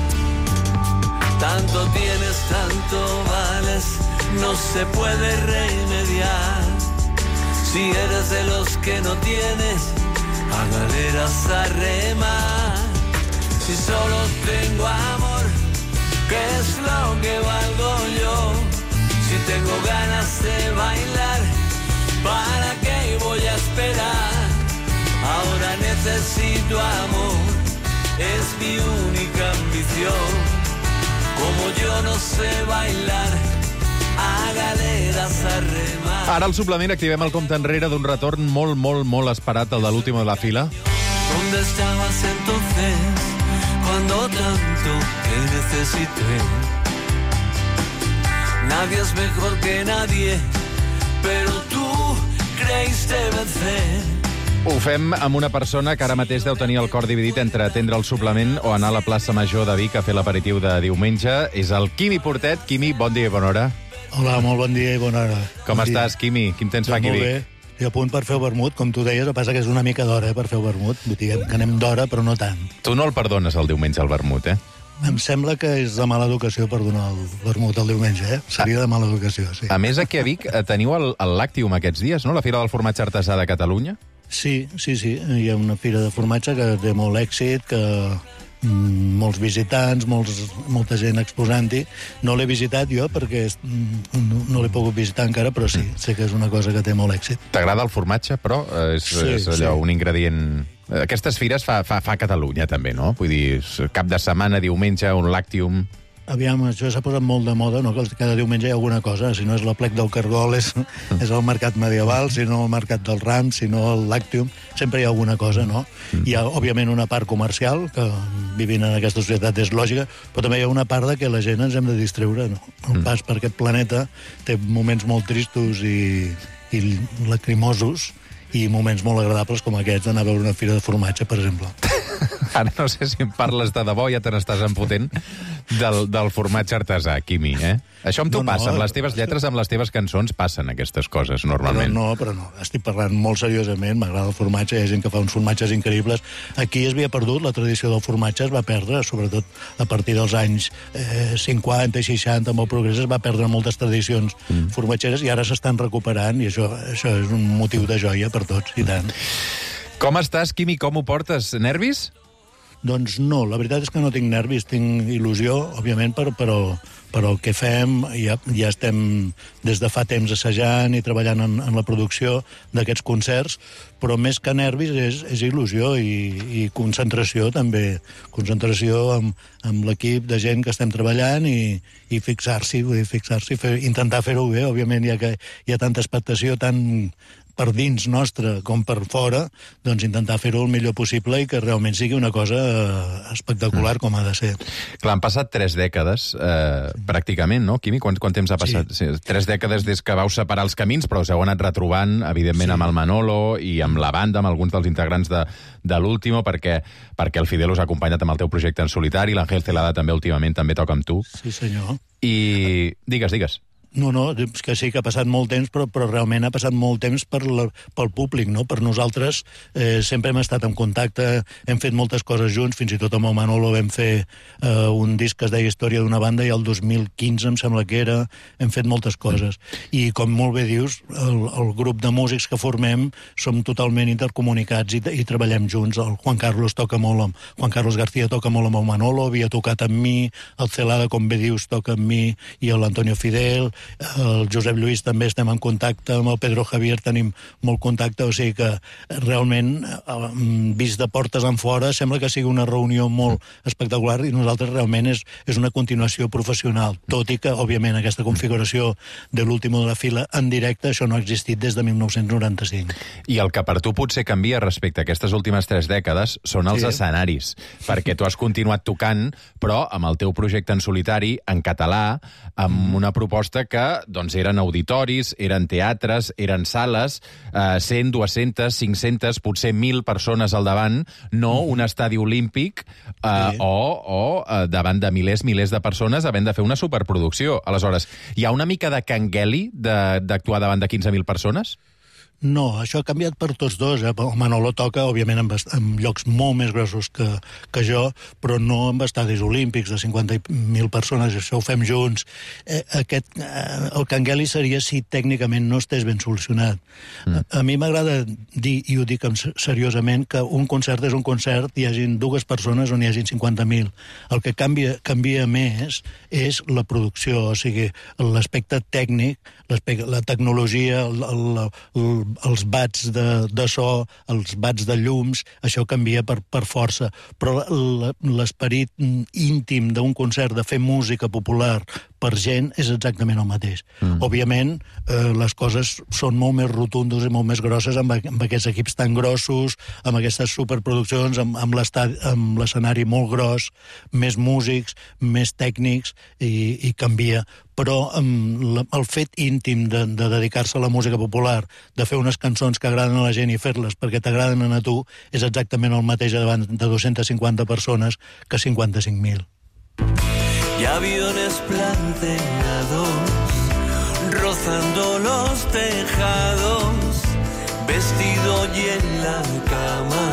Tanto tienes, tanto vales, no se puede remediar. Si eres de los que no tienes, a galeras a remar. Si solo tengo amor, ¿qué es lo que valgo yo? Si tengo ganas de bailar, ¿para qué voy a esperar? Ahora necesito amor, es mi única ambición. Como yo no sé bailar, a galeras a remar. Ara al suplement activem el compte enrere d'un retorn molt, molt, molt esperat, el de l'últim de la fila. ¿Dónde estabas entonces, cuando tanto te necesité? Nadie es mejor que nadie, pero tú creíste vencer. Ho fem amb una persona que ara mateix deu tenir el cor dividit entre atendre el suplement o anar a la plaça Major de Vic a fer l'aperitiu de diumenge. És el Quimi Portet. Quimi, bon dia i bona hora. Hola, molt bon dia i bona hora. Com bon estàs, dia. Quimi? Quin temps doncs fa aquí a Vic? Molt bé. I a punt per fer el vermut, com tu deies, el que passa que és una mica d'hora eh, per fer el vermut. Diguem que anem d'hora, però no tant. Tu no el perdones el diumenge al vermut, eh? Em sembla que és de mala educació per donar el vermut el diumenge, eh? Seria de mala educació, sí. A més, aquí a Vic teniu el, el Lactium aquests dies, no? La Fira del Formatge Artesà de Catalunya. Sí, sí, sí. Hi ha una fira de formatge que té molt èxit, que mm, molts visitants, molts, molta gent exposant-hi. No l'he visitat jo perquè mm, no, no l'he pogut visitar encara, però sí, sé que és una cosa que té molt èxit. T'agrada el formatge, però és, Sí, és allò, sí. un ingredient... Aquestes fires fa, fa, fa Catalunya, també, no? Vull dir, cap de setmana, diumenge, un Lactium... Aviam, això s'ha posat molt de moda, no? Que cada diumenge hi ha alguna cosa. Si no és la plec del Cargol, és, és el mercat medieval, si no el mercat del Ram, si no el Lactium, sempre hi ha alguna cosa, no? Hi ha, òbviament, una part comercial, que vivint en aquesta societat és lògica, però també hi ha una part de que la gent ens hem de distreure, no? El pas per aquest planeta té moments molt tristos i, i lacrimosos, i moments molt agradables com aquests d'anar a veure una fira de formatge, per exemple. Ara no sé si em parles de debò, ja te n'estàs empotent del, del formatge artesà, Quimi, eh? Això amb tu No, no, passa, amb les teves lletres, amb les teves cançons, passen aquestes coses, normalment. Però no, però no. Estic parlant molt seriosament, m'agrada el formatge, hi ha gent que fa uns formatges increïbles. Aquí es havia perdut, la tradició del formatge es va perdre, sobretot a partir dels anys eh, cinquanta i seixanta, amb el progrés es va perdre moltes tradicions mm. formatgeres i ara s'estan recuperant, i això, això és un motiu de joia per tots, i tant. Com estàs, Quimi? Com ho portes? Nervis? Doncs no, la veritat és que no tinc nervis, tinc il·lusió, òbviament, però, però, però el que fem, ja, ja estem des de fa temps assajant i treballant en, en la producció d'aquests concerts, però més que nervis és, és il·lusió i, i concentració també, concentració amb, amb l'equip de gent que estem treballant i, i fixar-s'hi, vull dir, fixar-s'hi, fer, intentar fer-ho bé, òbviament, ja que hi ha tanta expectació, tant per dins nostre com per fora, doncs intentar fer-ho el millor possible i que realment sigui una cosa espectacular com ha de ser. Clar, han passat tres dècades, eh, pràcticament, no, Quimi? Quant, quant temps ha passat? Sí. Tres dècades des que vau separar els camins, però us heu anat retrobant, evidentment, sí. amb el Manolo i amb la banda, amb alguns dels integrants de, de l'Último, perquè, perquè el Fidel us ha acompanyat amb el teu projecte en solitari, l'Àngel Celada també últimament també toca amb tu. Sí, senyor. I digues, digues. No, no, és que sí que ha passat molt temps, però, però realment ha passat molt temps per la, pel públic, no? Per nosaltres eh, sempre hem estat en contacte, hem fet moltes coses junts, fins i tot amb el Manolo vam fer eh, un disc que es deia Història d'una banda, i el dos mil quinze em sembla que era, hem fet moltes coses. I com molt bé dius, el, el grup de músics que formem som totalment intercomunicats i, i treballem junts. El Juan Carlos toca molt amb... Juan Carlos García toca molt amb el Manolo, havia tocat amb mi, el Celada, com bé dius, toca amb mi, i l'Antonio Fidel, el Josep Lluís també estem en contacte, amb el Pedro Javier tenim molt contacte, o sigui que realment, vist de portes en fora, sembla que sigui una reunió molt espectacular, i nosaltres realment és, és una continuació professional, tot i que, òbviament, aquesta configuració de l'último de la fila en directe, això no ha existit des de mil nou-cents noranta-cinc. I el que per tu potser canvia respecte a aquestes últimes tres dècades són els sí. escenaris, perquè tu has continuat tocant, però amb el teu projecte en solitari, en català, amb una proposta que doncs, eren auditoris, eren teatres, eren sales, eh, cent, dues-centes, cinc-centes, potser mil persones al davant, no un estadi olímpic eh, sí. o, o eh, davant de milers, milers de persones havent de fer una superproducció. Aleshores, hi ha una mica de cangueli d'actuar davant de quinze mil persones? No, això ha canviat per tots dos. Eh? El Manolo toca, òbviament, en, en llocs molt més grossos que, que jo, però no en estadis olímpics de cinquanta mil persones, això ho fem junts. Eh, aquest, eh, el cangueli seria si tècnicament no estés ben solucionat. Mm. A, a mi m'agrada dir, i ho dic seriosament, que un concert és un concert, hi hagin dues persones o n'hi hagin cinquanta mil. El que canvia, canvia més és la producció, o sigui, l'aspecte tècnic, la tecnologia, el, el, el, els bats de, de so, els bats de llums, això canvia per, per força. Però l'esperit íntim d'un concert, de fer música popular per gent, és exactament el mateix. Mm. Òbviament, eh, les coses són molt més rotundes i molt més grosses amb, amb aquests equips tan grossos, amb aquestes superproduccions, amb, amb l'escenari molt gros, més músics, més tècnics, i, i canvia. Però um, el fet íntim de, de dedicar-se a la música popular, de fer unes cançons que agraden a la gent i fer-les perquè t'agraden a tu, és exactament el mateix davant de dues-centes cinquanta persones que cinquanta-cinc mil. Y aviones planteados, rozando los tejados, vestido y en la cama,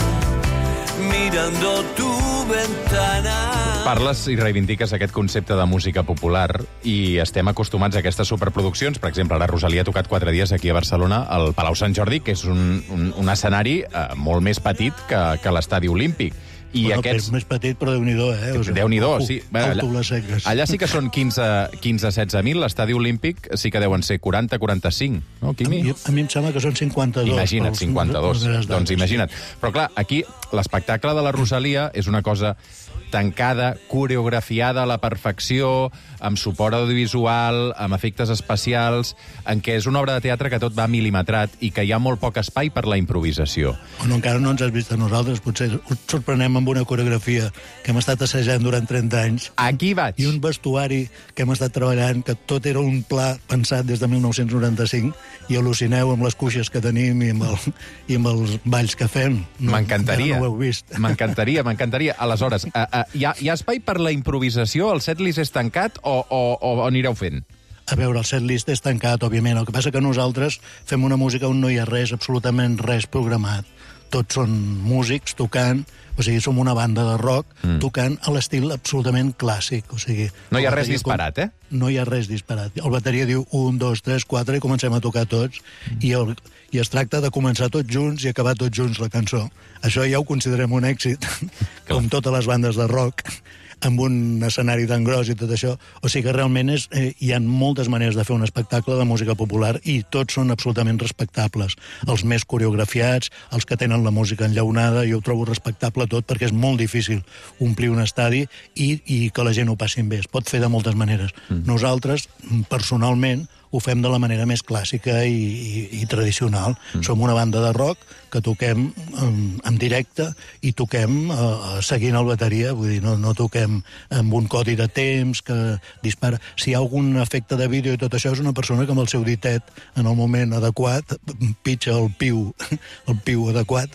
mirando tu ventana. Parles i reivindiques aquest concepte de música popular i estem acostumats a aquestes superproduccions. Per exemple, la Rosalia ha tocat quatre dies aquí a Barcelona al Palau Sant Jordi, que és un, un, un escenari eh, molt més petit que, que l'estadi olímpic. I bueno, aquests... és més petit, però Déu-n'hi-do, eh? O sigui, Déu-n'hi-do, sí. Allà, allà sí que són quinze a setze mil, l'estadi olímpic sí que deuen ser quaranta a quaranta-cinc, no, Quimi? A mi, a mi em sembla que són cinquanta-dos. Imagina't, pels, cinquanta-dos. Pels doncs imagina't. Però clar, aquí l'espectacle de la Rosalia és una cosa tancada, coreografiada a la perfecció, amb suport audiovisual, amb efectes especials, en què és una obra de teatre que tot va mil·limetrat i que hi ha molt poc espai per la improvisació. Bueno, encara no ens has vist a nosaltres, potser us sorprenem amb una coreografia que hem estat assajant durant trenta anys. Aquí vaig. I un vestuari que hem estat treballant, que tot era un pla pensat des de mil nou-cents noranta-cinc, i al·lucineu amb les cuixes que tenim i amb, el, i amb els balls que fem. No, m'encantaria. No ho heu vist. M'encantaria, m'encantaria. Aleshores, a, a, hi, ha, hi ha espai per la improvisació? El setlist és tancat o, o, o anireu fent? A veure, el setlist és tancat, òbviament. El que passa que nosaltres fem una música on no hi ha res, absolutament res programat. Tots són músics tocant, o sigui, som una banda de rock mm. tocant a l'estil absolutament clàssic. O sigui, no hi ha res disparat, eh? No hi ha res disparat. El bateria diu un, dos, tres, quatre i comencem a tocar tots mm. i, el, i es tracta de començar tots junts i acabar tots junts la cançó. Això ja ho considerem un èxit, com totes les bandes de rock, amb un escenari tan gros i tot això. O sigui que realment és, eh, hi ha moltes maneres de fer un espectacle de música popular i tots són absolutament respectables. Els més coreografiats, els que tenen la música enllaunada, jo ho trobo respectable tot perquè és molt difícil omplir un estadi i, i que la gent ho passin bé. Es pot fer de moltes maneres. Mm. Nosaltres, personalment, ho fem de la manera més clàssica i, i, i tradicional. Mm. Som una banda de rock que toquem en, en directe i toquem uh, seguint el bateria, vull dir, no, no toquem amb un codi de temps que dispara. Si hi ha algun efecte de vídeo i tot això, és una persona que amb el seu ditet, en el moment adequat, pitja el piu, el piu adequat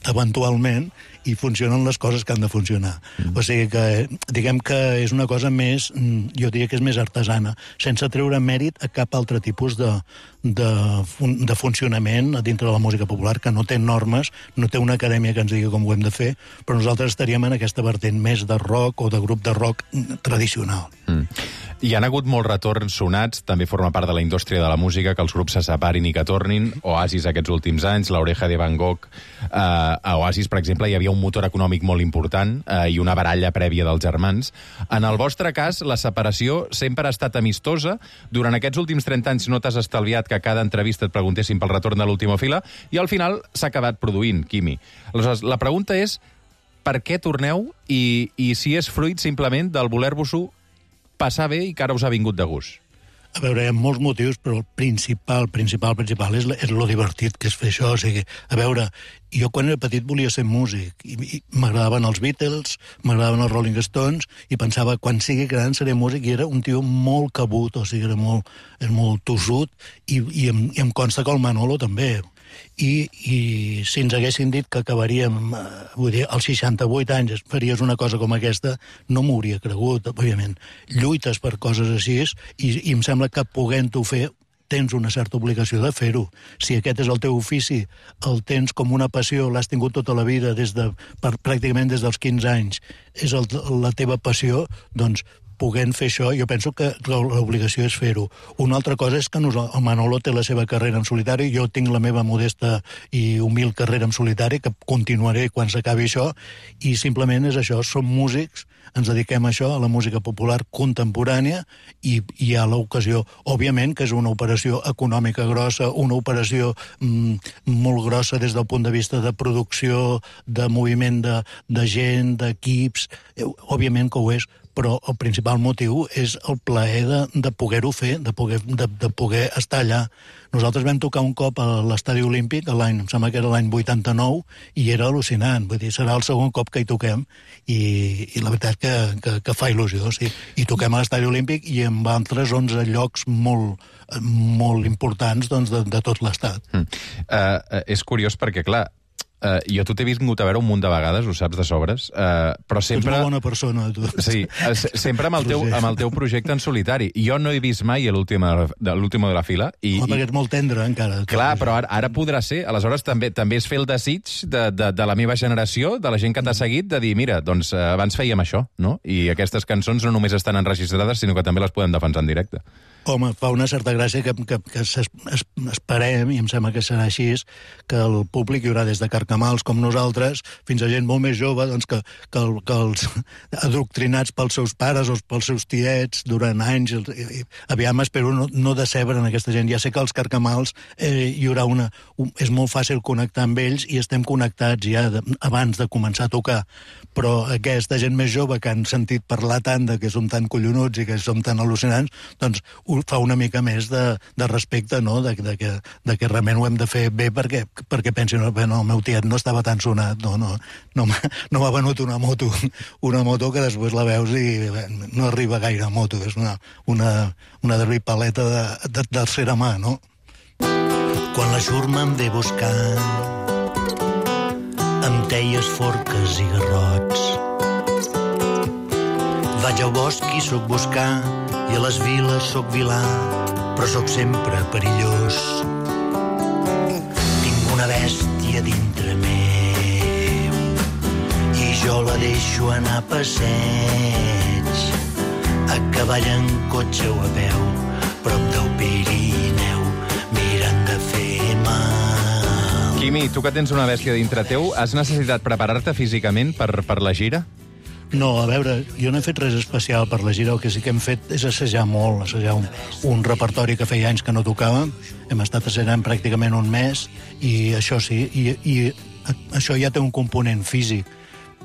eventualment, i funcionen les coses que han de funcionar. Mm. O sigui que, diguem que és una cosa més, jo diria que és més artesana, sense treure mèrit a cap altre tipus de, de, de funcionament dintre de la música popular, que no té normes, no té una acadèmia que ens digui com ho hem de fer, però nosaltres estaríem en aquesta vertent més de rock o de grup de rock tradicional. Mm. Hi han hagut molts retorns sonats, també forma part de la indústria de la música, que els grups se separin i que tornin. Oasis aquests últims anys, l'Oreja de Van Gogh. Eh, a Oasis, per exemple, hi havia un motor econòmic molt important eh, i una baralla prèvia dels germans. En el vostre cas, la separació sempre ha estat amistosa. Durant aquests últims trenta anys no t'has estalviat que a cada entrevista et preguntessin pel retorn de l'última fila i al final s'ha acabat produint, Quimi. Aleshores, la pregunta és per què torneu i, i si és fruit simplement del voler-vos-ho passar bé i que ara us ha vingut de gust? A veure, hi ha molts motius, però el principal, principal, principal és, és lo divertit que és fer això. O sigui, a veure, jo quan era petit volia ser músic i, i m'agradaven els Beatles, m'agradaven els Rolling Stones i pensava, quan sigui gran seré músic, i era un tio molt cabut, o sigui, era molt, és molt tossut, i, i, em, i em consta que el Manolo també. I, i si ens haguessin dit que acabaríem, vull dir, als seixanta-vuit anys faries una cosa com aquesta, no m'ho hauria cregut, òbviament. Lluites per coses així i, i em sembla que podent-ho fer tens una certa obligació de fer-ho. Si aquest és el teu ofici, el tens com una passió, l'has tingut tota la vida, des de, per, pràcticament des dels quinze anys, és el, la teva passió, doncs podent fer això, jo penso que l'obligació és fer-ho. Una altra cosa és que el Manolo té la seva carrera en solitari, jo tinc la meva modesta i humil carrera en solitari, que continuaré quan s'acabi això, i simplement és això, som músics, ens dediquem a això, a la música popular contemporània, i hi ha l'ocasió, òbviament, que és una operació econòmica grossa, una operació mm, molt grossa des del punt de vista de producció, de moviment de, de gent, d'equips, òbviament que ho és, però el principal motiu és el plaer de, de poder-ho fer, de poder, de, de poder estar allà. Nosaltres vam tocar un cop a l'Estadi Olímpic, l'any, em sembla que era l'any vuitanta-nou, i era al·lucinant. Vull dir, serà el segon cop que hi toquem, i, i la veritat que, que, que fa il·lusió, sí. I toquem a l'Estadi Olímpic i en altres onze llocs molt, molt importants doncs, de, de tot l'estat. Mm. Uh, és curiós perquè, clar, Uh, jo tu t'he vingut a veure un munt de vegades, ho saps de sobres, uh, però sempre... Ets una bona persona, tu. Sí, uh, sempre amb el, teu, amb el teu projecte en solitari. Jo no he vist mai l'últim de, de la fila. I, Home, perquè ets molt tendre, encara. Clar, però ara, ara podrà ser. Aleshores, també també és fer el desig de, de, de la meva generació, de la gent que t'ha seguit, de dir, mira, doncs uh, abans fèiem això, no? I aquestes cançons no només estan enregistrades, sinó que també les podem defensar en directe. Home, fa una certa gràcia que, que, que es, es, esperem, i em sembla que serà així, que el públic hi haurà des de carcamals com nosaltres, fins a gent molt més jove, doncs que, que, el, que els adoctrinats pels seus pares o pels seus tiets durant anys, i, i, aviam espero no, no decebre en aquesta gent. Ja sé que els carcamals eh, hi haurà una... Un, és molt fàcil connectar amb ells i estem connectats ja de, abans de començar a tocar, però aquesta gent més jove que han sentit parlar tant de que som tan collonuts i que som tan al·lucinants, doncs fa una mica més de, de respecte, no? de, de, que, de que realment ho hem de fer bé perquè, perquè pensin, no, el meu tiet no estava tan sonat, no, no, no m'ha no venut una moto, una moto que després la veus i bé, no arriba gaire a moto, és una, una, una derripaleta de, de tercera mà, no? Quan la xurma em ve buscant, amb teies, forques i garrots, vaig al bosc i soc buscar, i a les viles soc vilà, però soc sempre perillós. Tinc una bèstia dintre meu i jo la deixo anar a passeig, a cavall, en cotxe o a peu, prop del Pirineu, mirant de fer mal. Quimi, tu que tens una bèstia dintre teu, has necessitat preparar-te físicament per, per la gira? No, a veure, jo no he fet res especial per la gira, el que sí que hem fet és assajar molt, assajar un, un repertori que feia anys que no tocàvem, hem estat assajant pràcticament un mes, i això sí, i, i això ja té un component físic.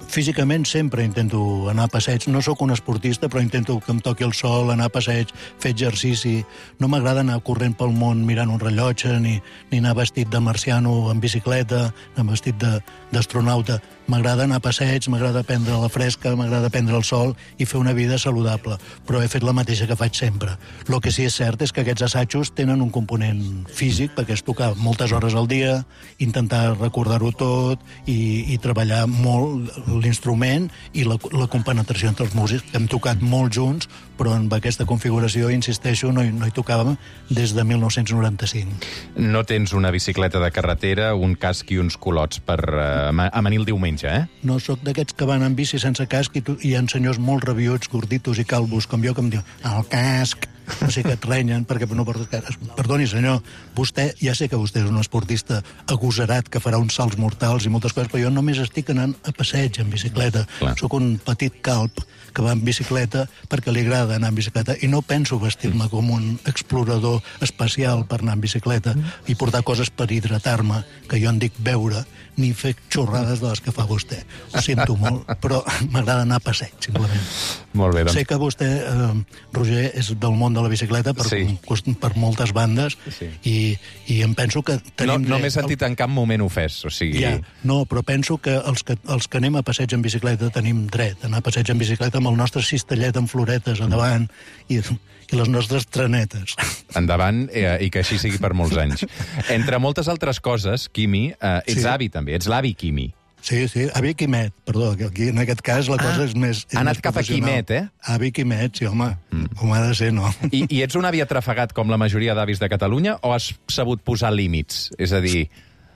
físicament sempre intento anar a passeig. No sóc un esportista, però intento que em toqui el sol, anar a passeig, fer exercici. No m'agrada anar corrent pel món mirant un rellotge, ni, ni anar vestit de marciano en bicicleta, anar vestit de, d'astronauta. M'agrada anar a passeig, m'agrada prendre la fresca, m'agrada prendre el sol i fer una vida saludable, però he fet la mateixa que faig sempre. El que sí és cert és que aquests assajos tenen un component físic, perquè és tocar moltes hores al dia, intentar recordar-ho tot i, i treballar molt l'instrument i la, la compenetració entre els músics. Hem tocat molt junts, però amb aquesta configuració, insisteixo, no hi, no hi tocàvem des de mil nou-cents noranta-cinc. No tens una bicicleta de carretera, un casc i uns culots per uh, amanir el diumenge, eh? No sóc d'aquests que van amb bici sense casc i, tu, i hi ha senyors molt rabiots, gorditos i calvos, com jo, que em diuen el casc, o sigui que et renyen perquè no portes casc. Perdoni, senyor, vostè, ja sé que vostè és un esportista agosarat que farà uns salts mortals i moltes coses, però jo només estic anant a passeig en bicicleta. Clar. Sóc un petit calp que va en bicicleta perquè li agrada anar en bicicleta i no penso vestir-me com un explorador espacial per anar en bicicleta i portar coses per hidratar-me, que jo en dic beure, ni fer xorrades de les que fa vostè. Ho sento molt, però m'agrada anar a passeig, simplement. Molt bé, doncs. Sé que vostè, eh, Roger, és del món de la bicicleta per, sí. per moltes bandes sí. i, i em penso que tenim... No, no m'he sentit el... en cap moment ofès, o sigui... Ja, no, però penso que els, que els que anem a passeig en bicicleta tenim dret a anar a passeig en bicicleta amb el nostre cistellet amb floretes endavant i, i les nostres trenetes. Endavant, eh, i que així sigui per molts anys. Entre moltes altres coses, Quimi, eh, ets sí. avi també, ets l'avi Quimi. Sí, sí, avi Quimet, perdó, aquí en aquest cas la ah, cosa és més és ha anat més cap a Quimet, eh? Avi Quimet, sí, home, mm. com ha de ser, no? I, I ets un avi atrafegat com la majoria d'avis de Catalunya o has sabut posar límits? És a dir,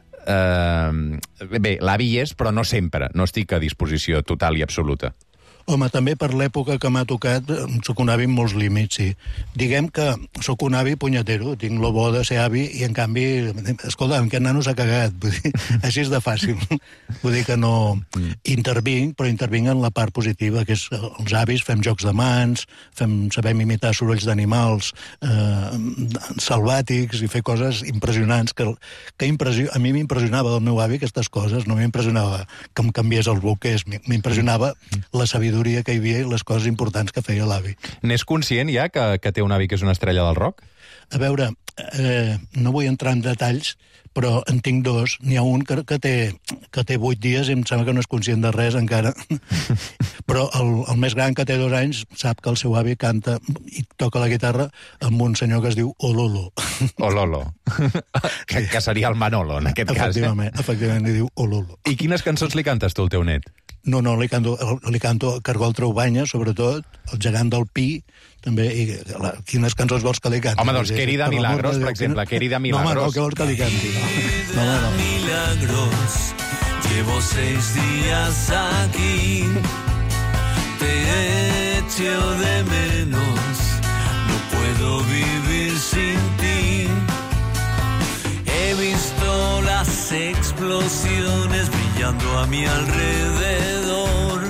eh, bé, l'avi és, però no sempre, no estic a disposició total i absoluta. Home, també per l'època que m'ha tocat, sóc un avi amb molts límits, sí. Diguem que sóc un avi punyetero, tinc lo bo de ser avi, i en canvi, escolta, aquest nano s'ha cagat, vull dir, així és de fàcil. Vull dir que no intervinc, però intervinc en la part positiva, que és els avis, fem jocs de mans, fem, sabem imitar sorolls d'animals eh, salvàtics i fer coses impressionants, que, que impressió, a mi m'impressionava del meu avi aquestes coses, no m'impressionava que em canviés els bolquers, m'impressionava la sabidoria que hi havia i les coses importants que feia l'avi. N'és conscient ja que, que té un avi que és una estrella del rock? A veure, eh, no vull entrar en detalls, però en tinc dos. N'hi ha un que, que, té, que té vuit dies i em sembla que no és conscient de res encara. Però el, el més gran, que té dos anys, sap que el seu avi canta i toca la guitarra amb un senyor que es diu Ololo. Ololo. que, que seria el Manolo, en aquest cas. Efectivament, eh? efectivament, li diu Ololo. I quines cançons li cantes tu al teu net? No, no, li canto, li canto Cargol Traubanya, sobretot, El gegant del Pi, també, i la, quines cançons vols que li canti? Home, doncs Querida Milagros, per exemple, Querida Milagros. No, home, no, què vols que li canti? No, no, no. Milagros, llevo seis días aquí, te echo de menos, no puedo vivir sin ti. He visto las explosiones brillando a mi alrededor.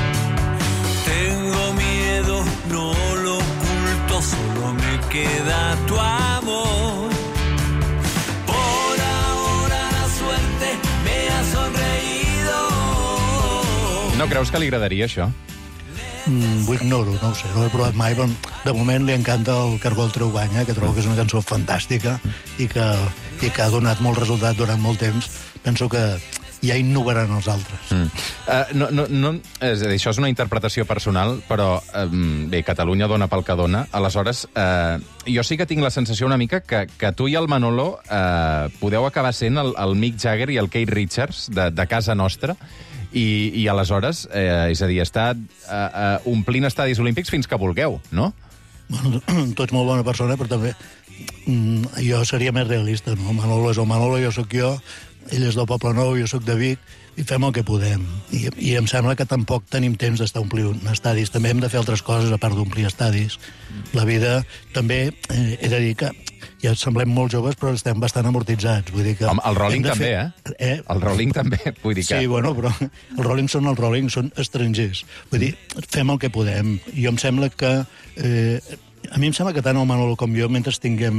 Tengo miedo, no lo oculto, solo me queda tu amor. Por ahora la suerte me ha sonreído. No creus que li agradaria això? Mm, ho ignoro, no ho sé, no ho he provat mai, però de moment li encanta el Cargol Traubanya, que trobo que és una cançó fantàstica i que, i que ha donat molt resultat durant molt temps. Penso que ja innovaran els altres. Mm. Uh, no, no, no, és a dir, això és una interpretació personal, però um, bé, Catalunya dona pel que dona. Aleshores, uh, jo sí que tinc la sensació una mica que, que tu i el Manolo uh, podeu acabar sent el, el Mick Jagger i el Keith Richards de, de casa nostra, i, i aleshores, eh, és a dir, està uh, uh, omplint estadis olímpics fins que vulgueu, no? Bueno, tu ets molt bona persona, però també mm, jo seria més realista, no? Manolo és el Manolo, jo sóc jo, ell és del Poble Nou, jo sóc de Vic, i fem el que podem. I, i em sembla que tampoc tenim temps d'estar omplint estadis. També hem de fer altres coses a part d'omplir estadis. La vida també, eh, he de dir que ja semblem molt joves, però estem bastant amortitzats. Vull dir que Home, el Rolling també, fer... eh? eh? El Rolling també, vull dir que... Sí, bueno, però els Rolling són els Rolling, són estrangers. Vull dir, fem el que podem. Jo em sembla que... Eh, a mi em sembla que tant el Manolo com jo, mentre tinguem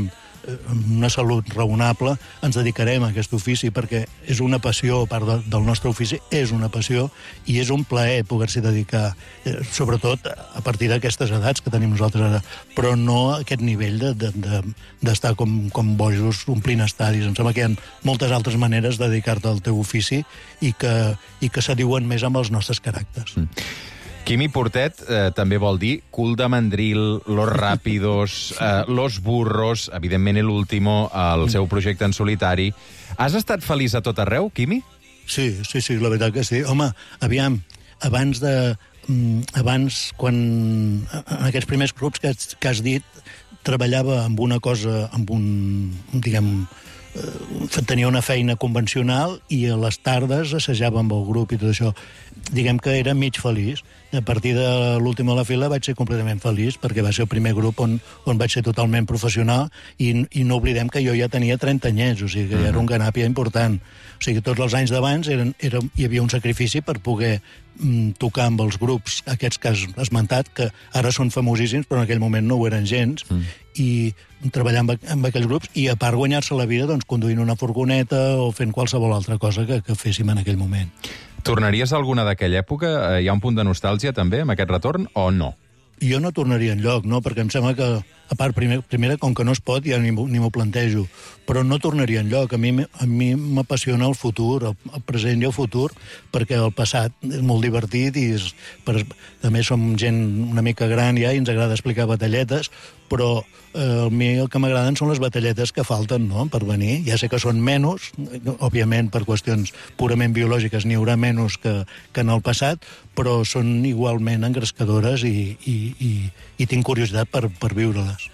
amb una salut raonable, ens dedicarem a aquest ofici, perquè és una passió, a part de, del nostre ofici, és una passió, i és un plaer poder-s'hi dedicar, eh, sobretot a partir d'aquestes edats que tenim nosaltres ara, però no a aquest nivell de, de, de, d'estar com, com bojos omplint estadis. Em sembla que hi ha moltes altres maneres de dedicar-te al teu ofici i que, i que s'adiuen més amb els nostres caràcters. Mm. Quimi Portet eh, també vol dir cul de mandril, Los Rápidos, eh, Los Burros, evidentment El Último, el seu projecte en solitari. Has estat feliç a tot arreu, Quimi? Sí, sí, sí, la veritat que sí. Home, aviam, abans de... Abans, quan en aquests primers grups que, que has dit, treballava amb una cosa, amb un, diguem, tenia una feina convencional i a les tardes assajava amb el grup i tot això. Diguem que era mig feliç. A partir de l'últim a la fila vaig ser completament feliç, perquè va ser el primer grup on, on vaig ser totalment professional, i, i no oblidem que jo ja tenia trenta anyets, o sigui que ja era un ganap ja important. O sigui, tots els anys d'abans eren, eren, hi havia un sacrifici per poder mm, tocar amb els grups aquests que has esmentat, que ara són famosíssims, però en aquell moment no ho eren gens, mm. i treballar amb, amb aquells grups, i a part guanyar-se la vida doncs, conduint una furgoneta o fent qualsevol altra cosa que, que féssim en aquell moment. Tornaries a alguna d'aquella època? Hi ha un punt de nostàlgia també amb aquest retorn o no? Jo no tornaria enlloc, no? Perquè em sembla que, a part, primer, primera, com que no es pot, ja ni, ni m'ho plantejo, però no tornaria enlloc. A mi a mi m'apassiona el futur, el, el present i el futur, perquè el passat és molt divertit i és, per, també som gent una mica gran ja i ens agrada explicar batalletes, però eh, a mi el que m'agraden són les batalletes que falten, no?, per venir. Ja sé que són menys, òbviament per qüestions purament biològiques n'hi haurà menys que, que en el passat, però són igualment engrescadores i, i, i, i tinc curiositat per, per viure-les.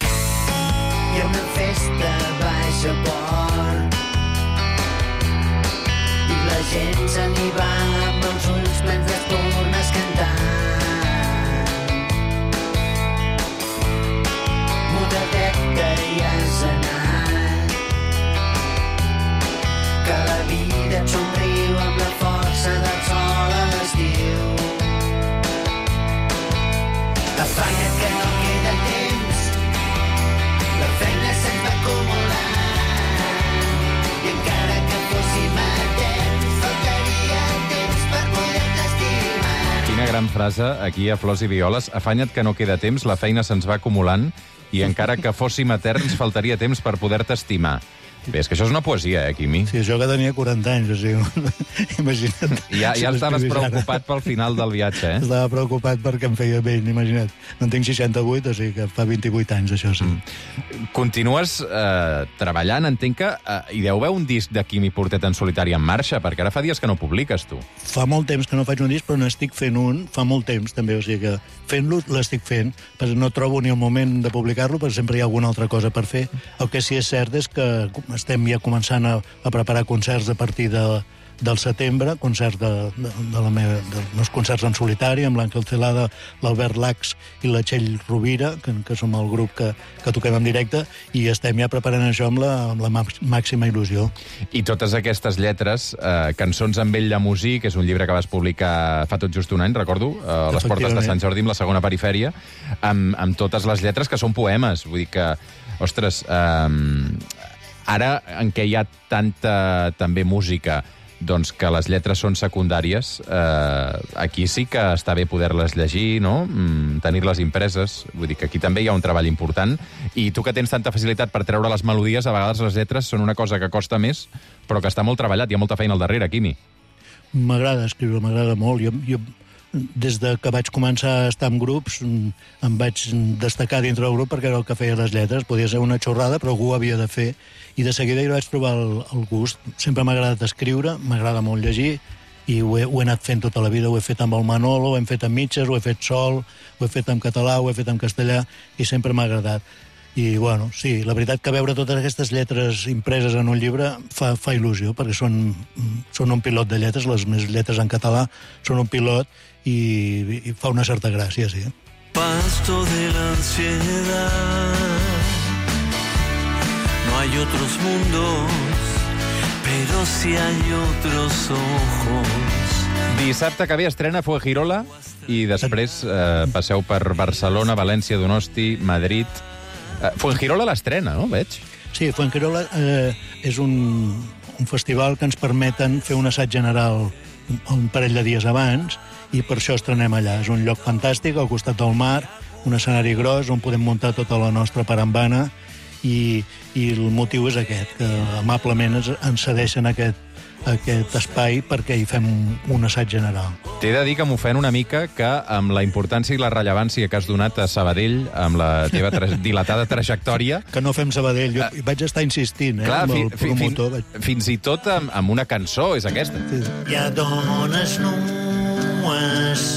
Hi ha una festa baix a port i la gent se n'hi va amb els ulls plens d'espurnes cantant. Modadeta hi has anat, que la vida et somriu amb la força del sol a l'estiu. Afanya't que no queda temps, la feina se'ns va acumulant, i encara que fóssim a temps, faltaria temps per poder-te estimar. Quina gran frase aquí a Flors i Violes. Afanya't que no queda temps, la feina se'ns va acumulant, i encara que fóssim eterns, faltaria temps per poder-te estimar. Bé, és que això és una poesia, eh, Quimi? Sí, això que tenia quaranta anys, o sigui, imagina't. Ja, ja estaves preocupat pel final del viatge, eh? Estava preocupat perquè em feia vell, imagina't. No en tinc seixanta-vuit, o sigui que fa vint-i-vuit anys, això sí. Mm. Continues eh, treballant, entenc que eh, hi deu haver un disc de Quimi Portet en solitari en marxa, perquè ara fa dies que no publiques, tu. Fa molt temps que no faig un disc, però n'estic fent un, fa molt temps també, o sigui que fent-lo l'estic fent, perquè no trobo ni el moment de publicar-lo, perquè sempre hi ha alguna altra cosa per fer. El que sí és cert és que estem ja començant a, a preparar concerts a partir de, del setembre, concerts de, de, de la meva, dels meus concerts en solitari, amb l'Àngel Celada, l'Albert Lax i la Txell Rovira, que, que som el grup que, que toquem en directe, i estem ja preparant això amb la, amb la màxima il·lusió. I totes aquestes lletres, eh, Cançons amb ell de Musí, que és un llibre que vas publicar fa tot just un any, recordo, a les portes de Sant Jordi, amb la segona perifèria, amb, amb totes les lletres que són poemes. Vull dir que, ostres, eh, ara, en què hi ha tanta, també, música, doncs que les lletres són secundàries, eh, aquí sí que està bé poder-les llegir, no? Mm, tenir-les impreses. Vull dir que aquí també hi ha un treball important. I tu que tens tanta facilitat per treure les melodies, a vegades les lletres són una cosa que costa més, però que està molt treballat. Hi ha molta feina al darrere, Quimi. M'agrada escriure, m'agrada molt. Jo, jo des de que vaig començar a estar en grups, em vaig destacar dintre del grup perquè era el que feia les lletres. Podia ser una xorrada, però algú ho havia de fer. I de seguida hi vaig trobar el, el gust. Sempre m'ha agradat escriure, m'agrada molt llegir, i ho he, ho he anat fent tota la vida. Ho he fet amb el Manolo, ho hem fet amb mitges, ho he fet sol, ho he fet en català, ho he fet en castellà, i sempre m'ha agradat. I, bueno, sí, la veritat que veure totes aquestes lletres impreses en un llibre fa, fa il·lusió, perquè són, són un pilot de lletres, les més lletres en català són un pilot, i, i fa una certa gràcia, sí. Pasto de la ansiedad, no hay otros mundos, pero sí hay otros ojos. Dissabte que ve estrena Fuengirola i després eh, passeu per Barcelona, València, Donosti, Madrid. Uh, Fuengirola l'estrena, no? Veig. Sí, Fuengirola eh, és un, un festival que ens permeten fer un assaig general un, un parell de dies abans, i per això estrenem allà. És un lloc fantàstic, al costat del mar, un escenari gros on podem muntar tota la nostra parambana, i, i el motiu és aquest, que amablement ens cedeixen aquest, aquest espai perquè hi fem un assaig general. T'he de dir que m'ofèn una mica que amb la importància i la rellevància que has donat a Sabadell, amb la teva tra dilatada trajectòria... Que no fem Sabadell, jo uh, vaig estar insistint, eh, clar, amb el fi, promotor. Fin, fins i tot amb, amb una cançó, és aquesta. Hi ha dones nues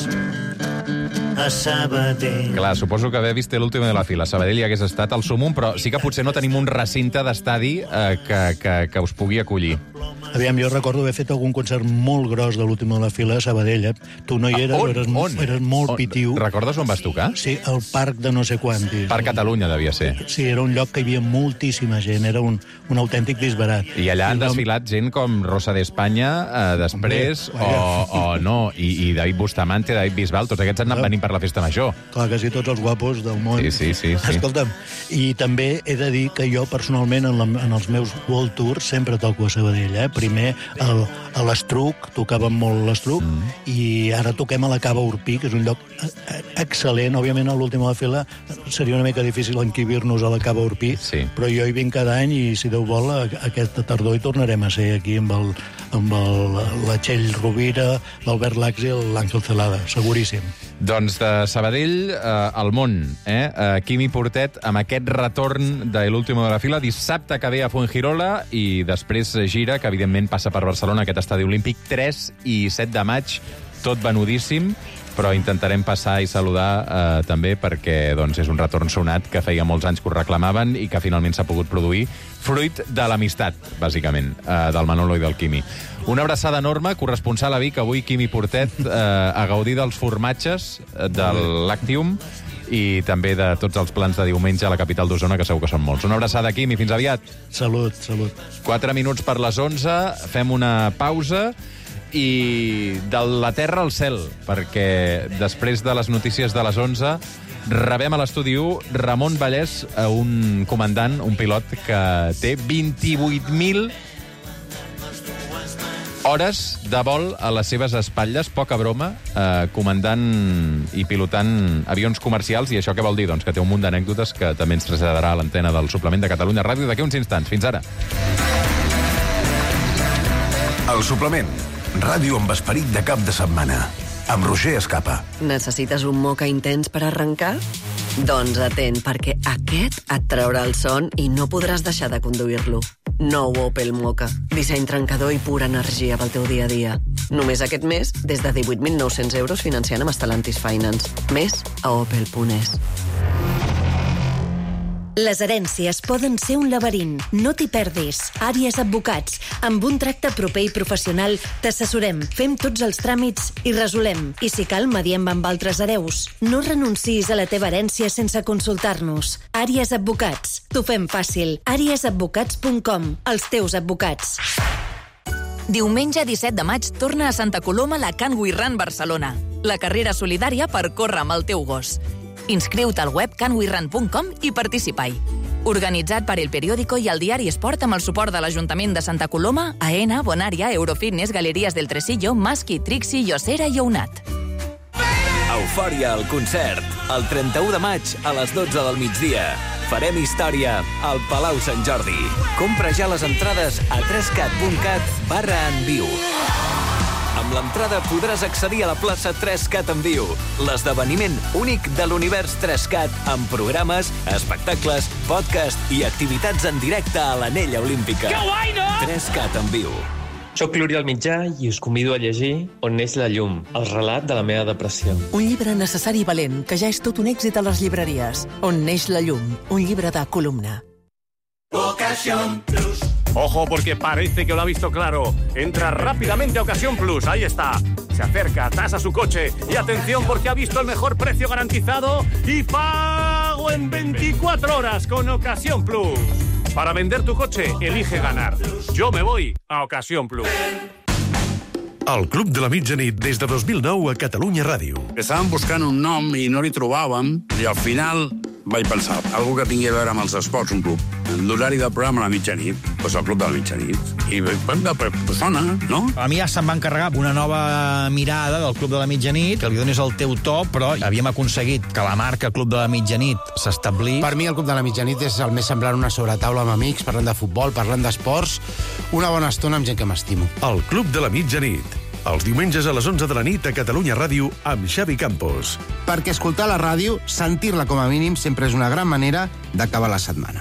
a Sabadell. Clar, suposo que haver vist l'última de la fila. Sabadell hi hagués estat al sumum, però sí que potser no tenim un recinte d'estadi eh, que, que, que us pugui acollir. Aviam, jo recordo haver fet algun concert molt gros de l'última de la fila a Sabadell, eh? Tu no hi eres, on? eres, on? eres molt on? pitiu. Recordes on vas tocar? Sí, al parc de no sé quantis. Parc Catalunya devia ser. Sí, era un lloc que hi havia moltíssima gent, era un, un autèntic disbarat. I allà han desfilat gent com Rosa d'Espanya, eh, després, o, o no, i, i David Bustamante, David Bisbal, tots aquests han anat venint per la festa major. Clar que sí, tots els guapos del món. Sí, sí, sí. sí. Escolta'm, i també he de dir que jo personalment en, la, en els meus World Tours sempre toco a Sabadell, eh? Primer el, a l'Estruc, tocàvem molt l'Estruc, mm. i ara toquem a la Cava Urpí, que és un lloc excel·lent. Òbviament, a l'última de la fila seria una mica difícil enquibir-nos a la Cava Urpí, sí. però jo hi vinc cada any i, si Déu vol, aquesta tardor hi tornarem a ser aquí amb el, amb el, la Txell Rovira, l'Albert Lax i l'Àngel Celada, seguríssim. Doncs de Sabadell eh, al món, eh? eh? Quimi Portet, amb aquest retorn de l'última de la fila, dissabte que ve a Fuengirola i després gira, que evidentment passa per Barcelona, aquest estadi olímpic, tres i set de maig, tot venudíssim, però intentarem passar i saludar eh, també perquè doncs, és un retorn sonat que feia molts anys que ho reclamaven i que finalment s'ha pogut produir, fruit de l'amistat, bàsicament, eh, del Manolo i del Quimi. Una abraçada enorme, corresponsal a Vic, avui Quimi Portet, eh, a gaudir dels formatges de l'Actium i també de tots els plans de diumenge a la capital d'Osona, que segur que són molts. Una abraçada, Quimi, fins aviat. Salut, salut. Quatre minuts per les onze, fem una pausa i de la terra al cel, perquè després de les notícies de les onze rebem a l'estudi u Ramon Vallès, un comandant, un pilot que té vint-i-vuit mil hores de vol a les seves espatlles, poca broma, eh, comandant i pilotant avions comercials, i això què vol dir? Doncs que té un munt d'anècdotes que també ens traslladarà a l'antena del Suplement de Catalunya Ràdio d'aquí uns instants. Fins ara. El Suplement. Ràdio amb esperit de cap de setmana. Amb Roger Escapa. Necessites un moca intens per arrencar? Doncs atent, perquè aquest et traurà el son i no podràs deixar de conduir-lo. Nou Opel Moka. Disseny trencador i pura energia pel teu dia a dia. Només aquest mes, des de divuit mil nou-cents euros financiant amb Stellantis Finance. Més a opel punt es. Les herències poden ser un laberint. No t'hi perdis. Àries Advocats. Amb un tracte proper i professional t'assessorem, fem tots els tràmits i resolem. I si cal, mediem amb altres hereus. No renuncis a la teva herència sense consultar-nos. Àries Advocats. T'ho fem fàcil. àries advocats punt com. Els teus advocats. Diumenge disset de maig torna a Santa Coloma la Can We Run Barcelona. La carrera solidària per córrer amb el teu gos. Inscriu-te al web can we run punt com i participa-hi. Organitzat per El Periódico i el Diari Esport amb el suport de l'Ajuntament de Santa Coloma, AENA, Bonària, Eurofitness, Galeries del Tresillo, Masqui, Trixi, Yosera i Ounat. Eufòria al concert. El trenta-u de maig a les dotze del migdia. Farem història al Palau Sant Jordi. Compra ja les entrades a trescat punt cat barra en viu. Amb l'entrada podràs accedir a la plaça Trescat en viu, l'esdeveniment únic de l'univers Trescat amb programes, espectacles, podcast i activitats en directe a l'Anella Olímpica. Que guai, no? Trescat en viu. Soc l'Oriol Mitjà i us convido a llegir On neix la llum, el relat de la meva depressió. Un llibre necessari i valent, que ja és tot un èxit a les llibreries. On neix la llum, un llibre de columna. Ocasión Plus. Ojo, porque parece que lo ha visto claro. Entra rápidamente a Ocasión Plus, ahí está. Se acerca, tasa su coche y atención porque ha visto el mejor precio garantizado y pago en veinticuatro horas con Ocasión Plus. Para vender tu coche, elige ganar. Yo me voy a Ocasión Plus. El Club de la Mitjanit des de dos mil nou a Catalunya Ràdio. Estàvem buscant un nom i no li trobàvem i al final vaig pensar, algú que tingui a veure amb els esports, un club. L'horari del programa a la mitjanit, doncs el club de la mitjanit. I pues, sona, no? A mi ja se'm va encarregar una nova mirada del Club de la Mitjanit, que li donis el teu to, però havíem aconseguit que la marca Club de la Mitjanit s'establís. Per mi el Club de la Mitjanit és el més semblant a una sobretaula amb amics, parlant de futbol, parlant d'esports, una bona estona amb gent que m'estimo. El Club de la Mitjanit. Els diumenges a les onze de la nit a Catalunya Ràdio amb Xavi Campos. Perquè escoltar la ràdio, sentir-la com a mínim, sempre és una gran manera d'acabar la setmana.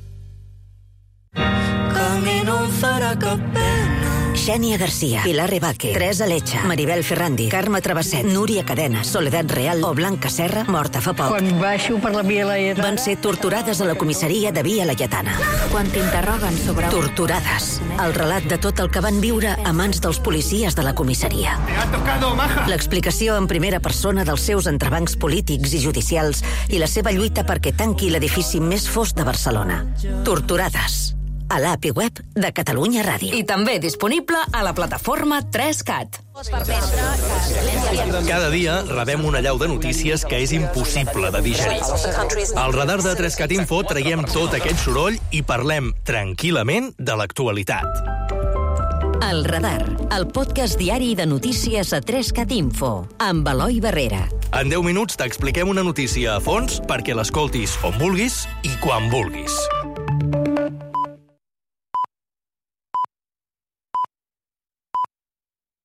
A mi no em farà cap pena. Xènia Garcia, Pilar Rebaque, Teresa Lecha, Maribel Ferrandi, Carme Travesset, Núria Cadena, Soledad Real o Blanca Serra, morta fa poc. Quan baixo per la Via Laietana... Van ser torturades a la comissaria de Via Laietana. Quan t'interroguen sobre... Torturades. El relat de tot el que van viure a mans dels policies de la comissaria. L'explicació en primera persona dels seus entrebancs polítics i judicials i la seva lluita perquè tanqui l'edifici més fosc de Barcelona. Torturades. A l'A P I web de Catalunya Ràdio. I també disponible a la plataforma tres cat. Cada dia rebem una allau de notícies que és impossible de digerir. Al radar de tres cat Info traiem tot aquest soroll i parlem tranquil·lament de l'actualitat. El Radar, el podcast diari de notícies a tres cat Info, amb Eloi Barrera. En deu minuts t'expliquem una notícia a fons perquè l'escoltis on vulguis i quan vulguis.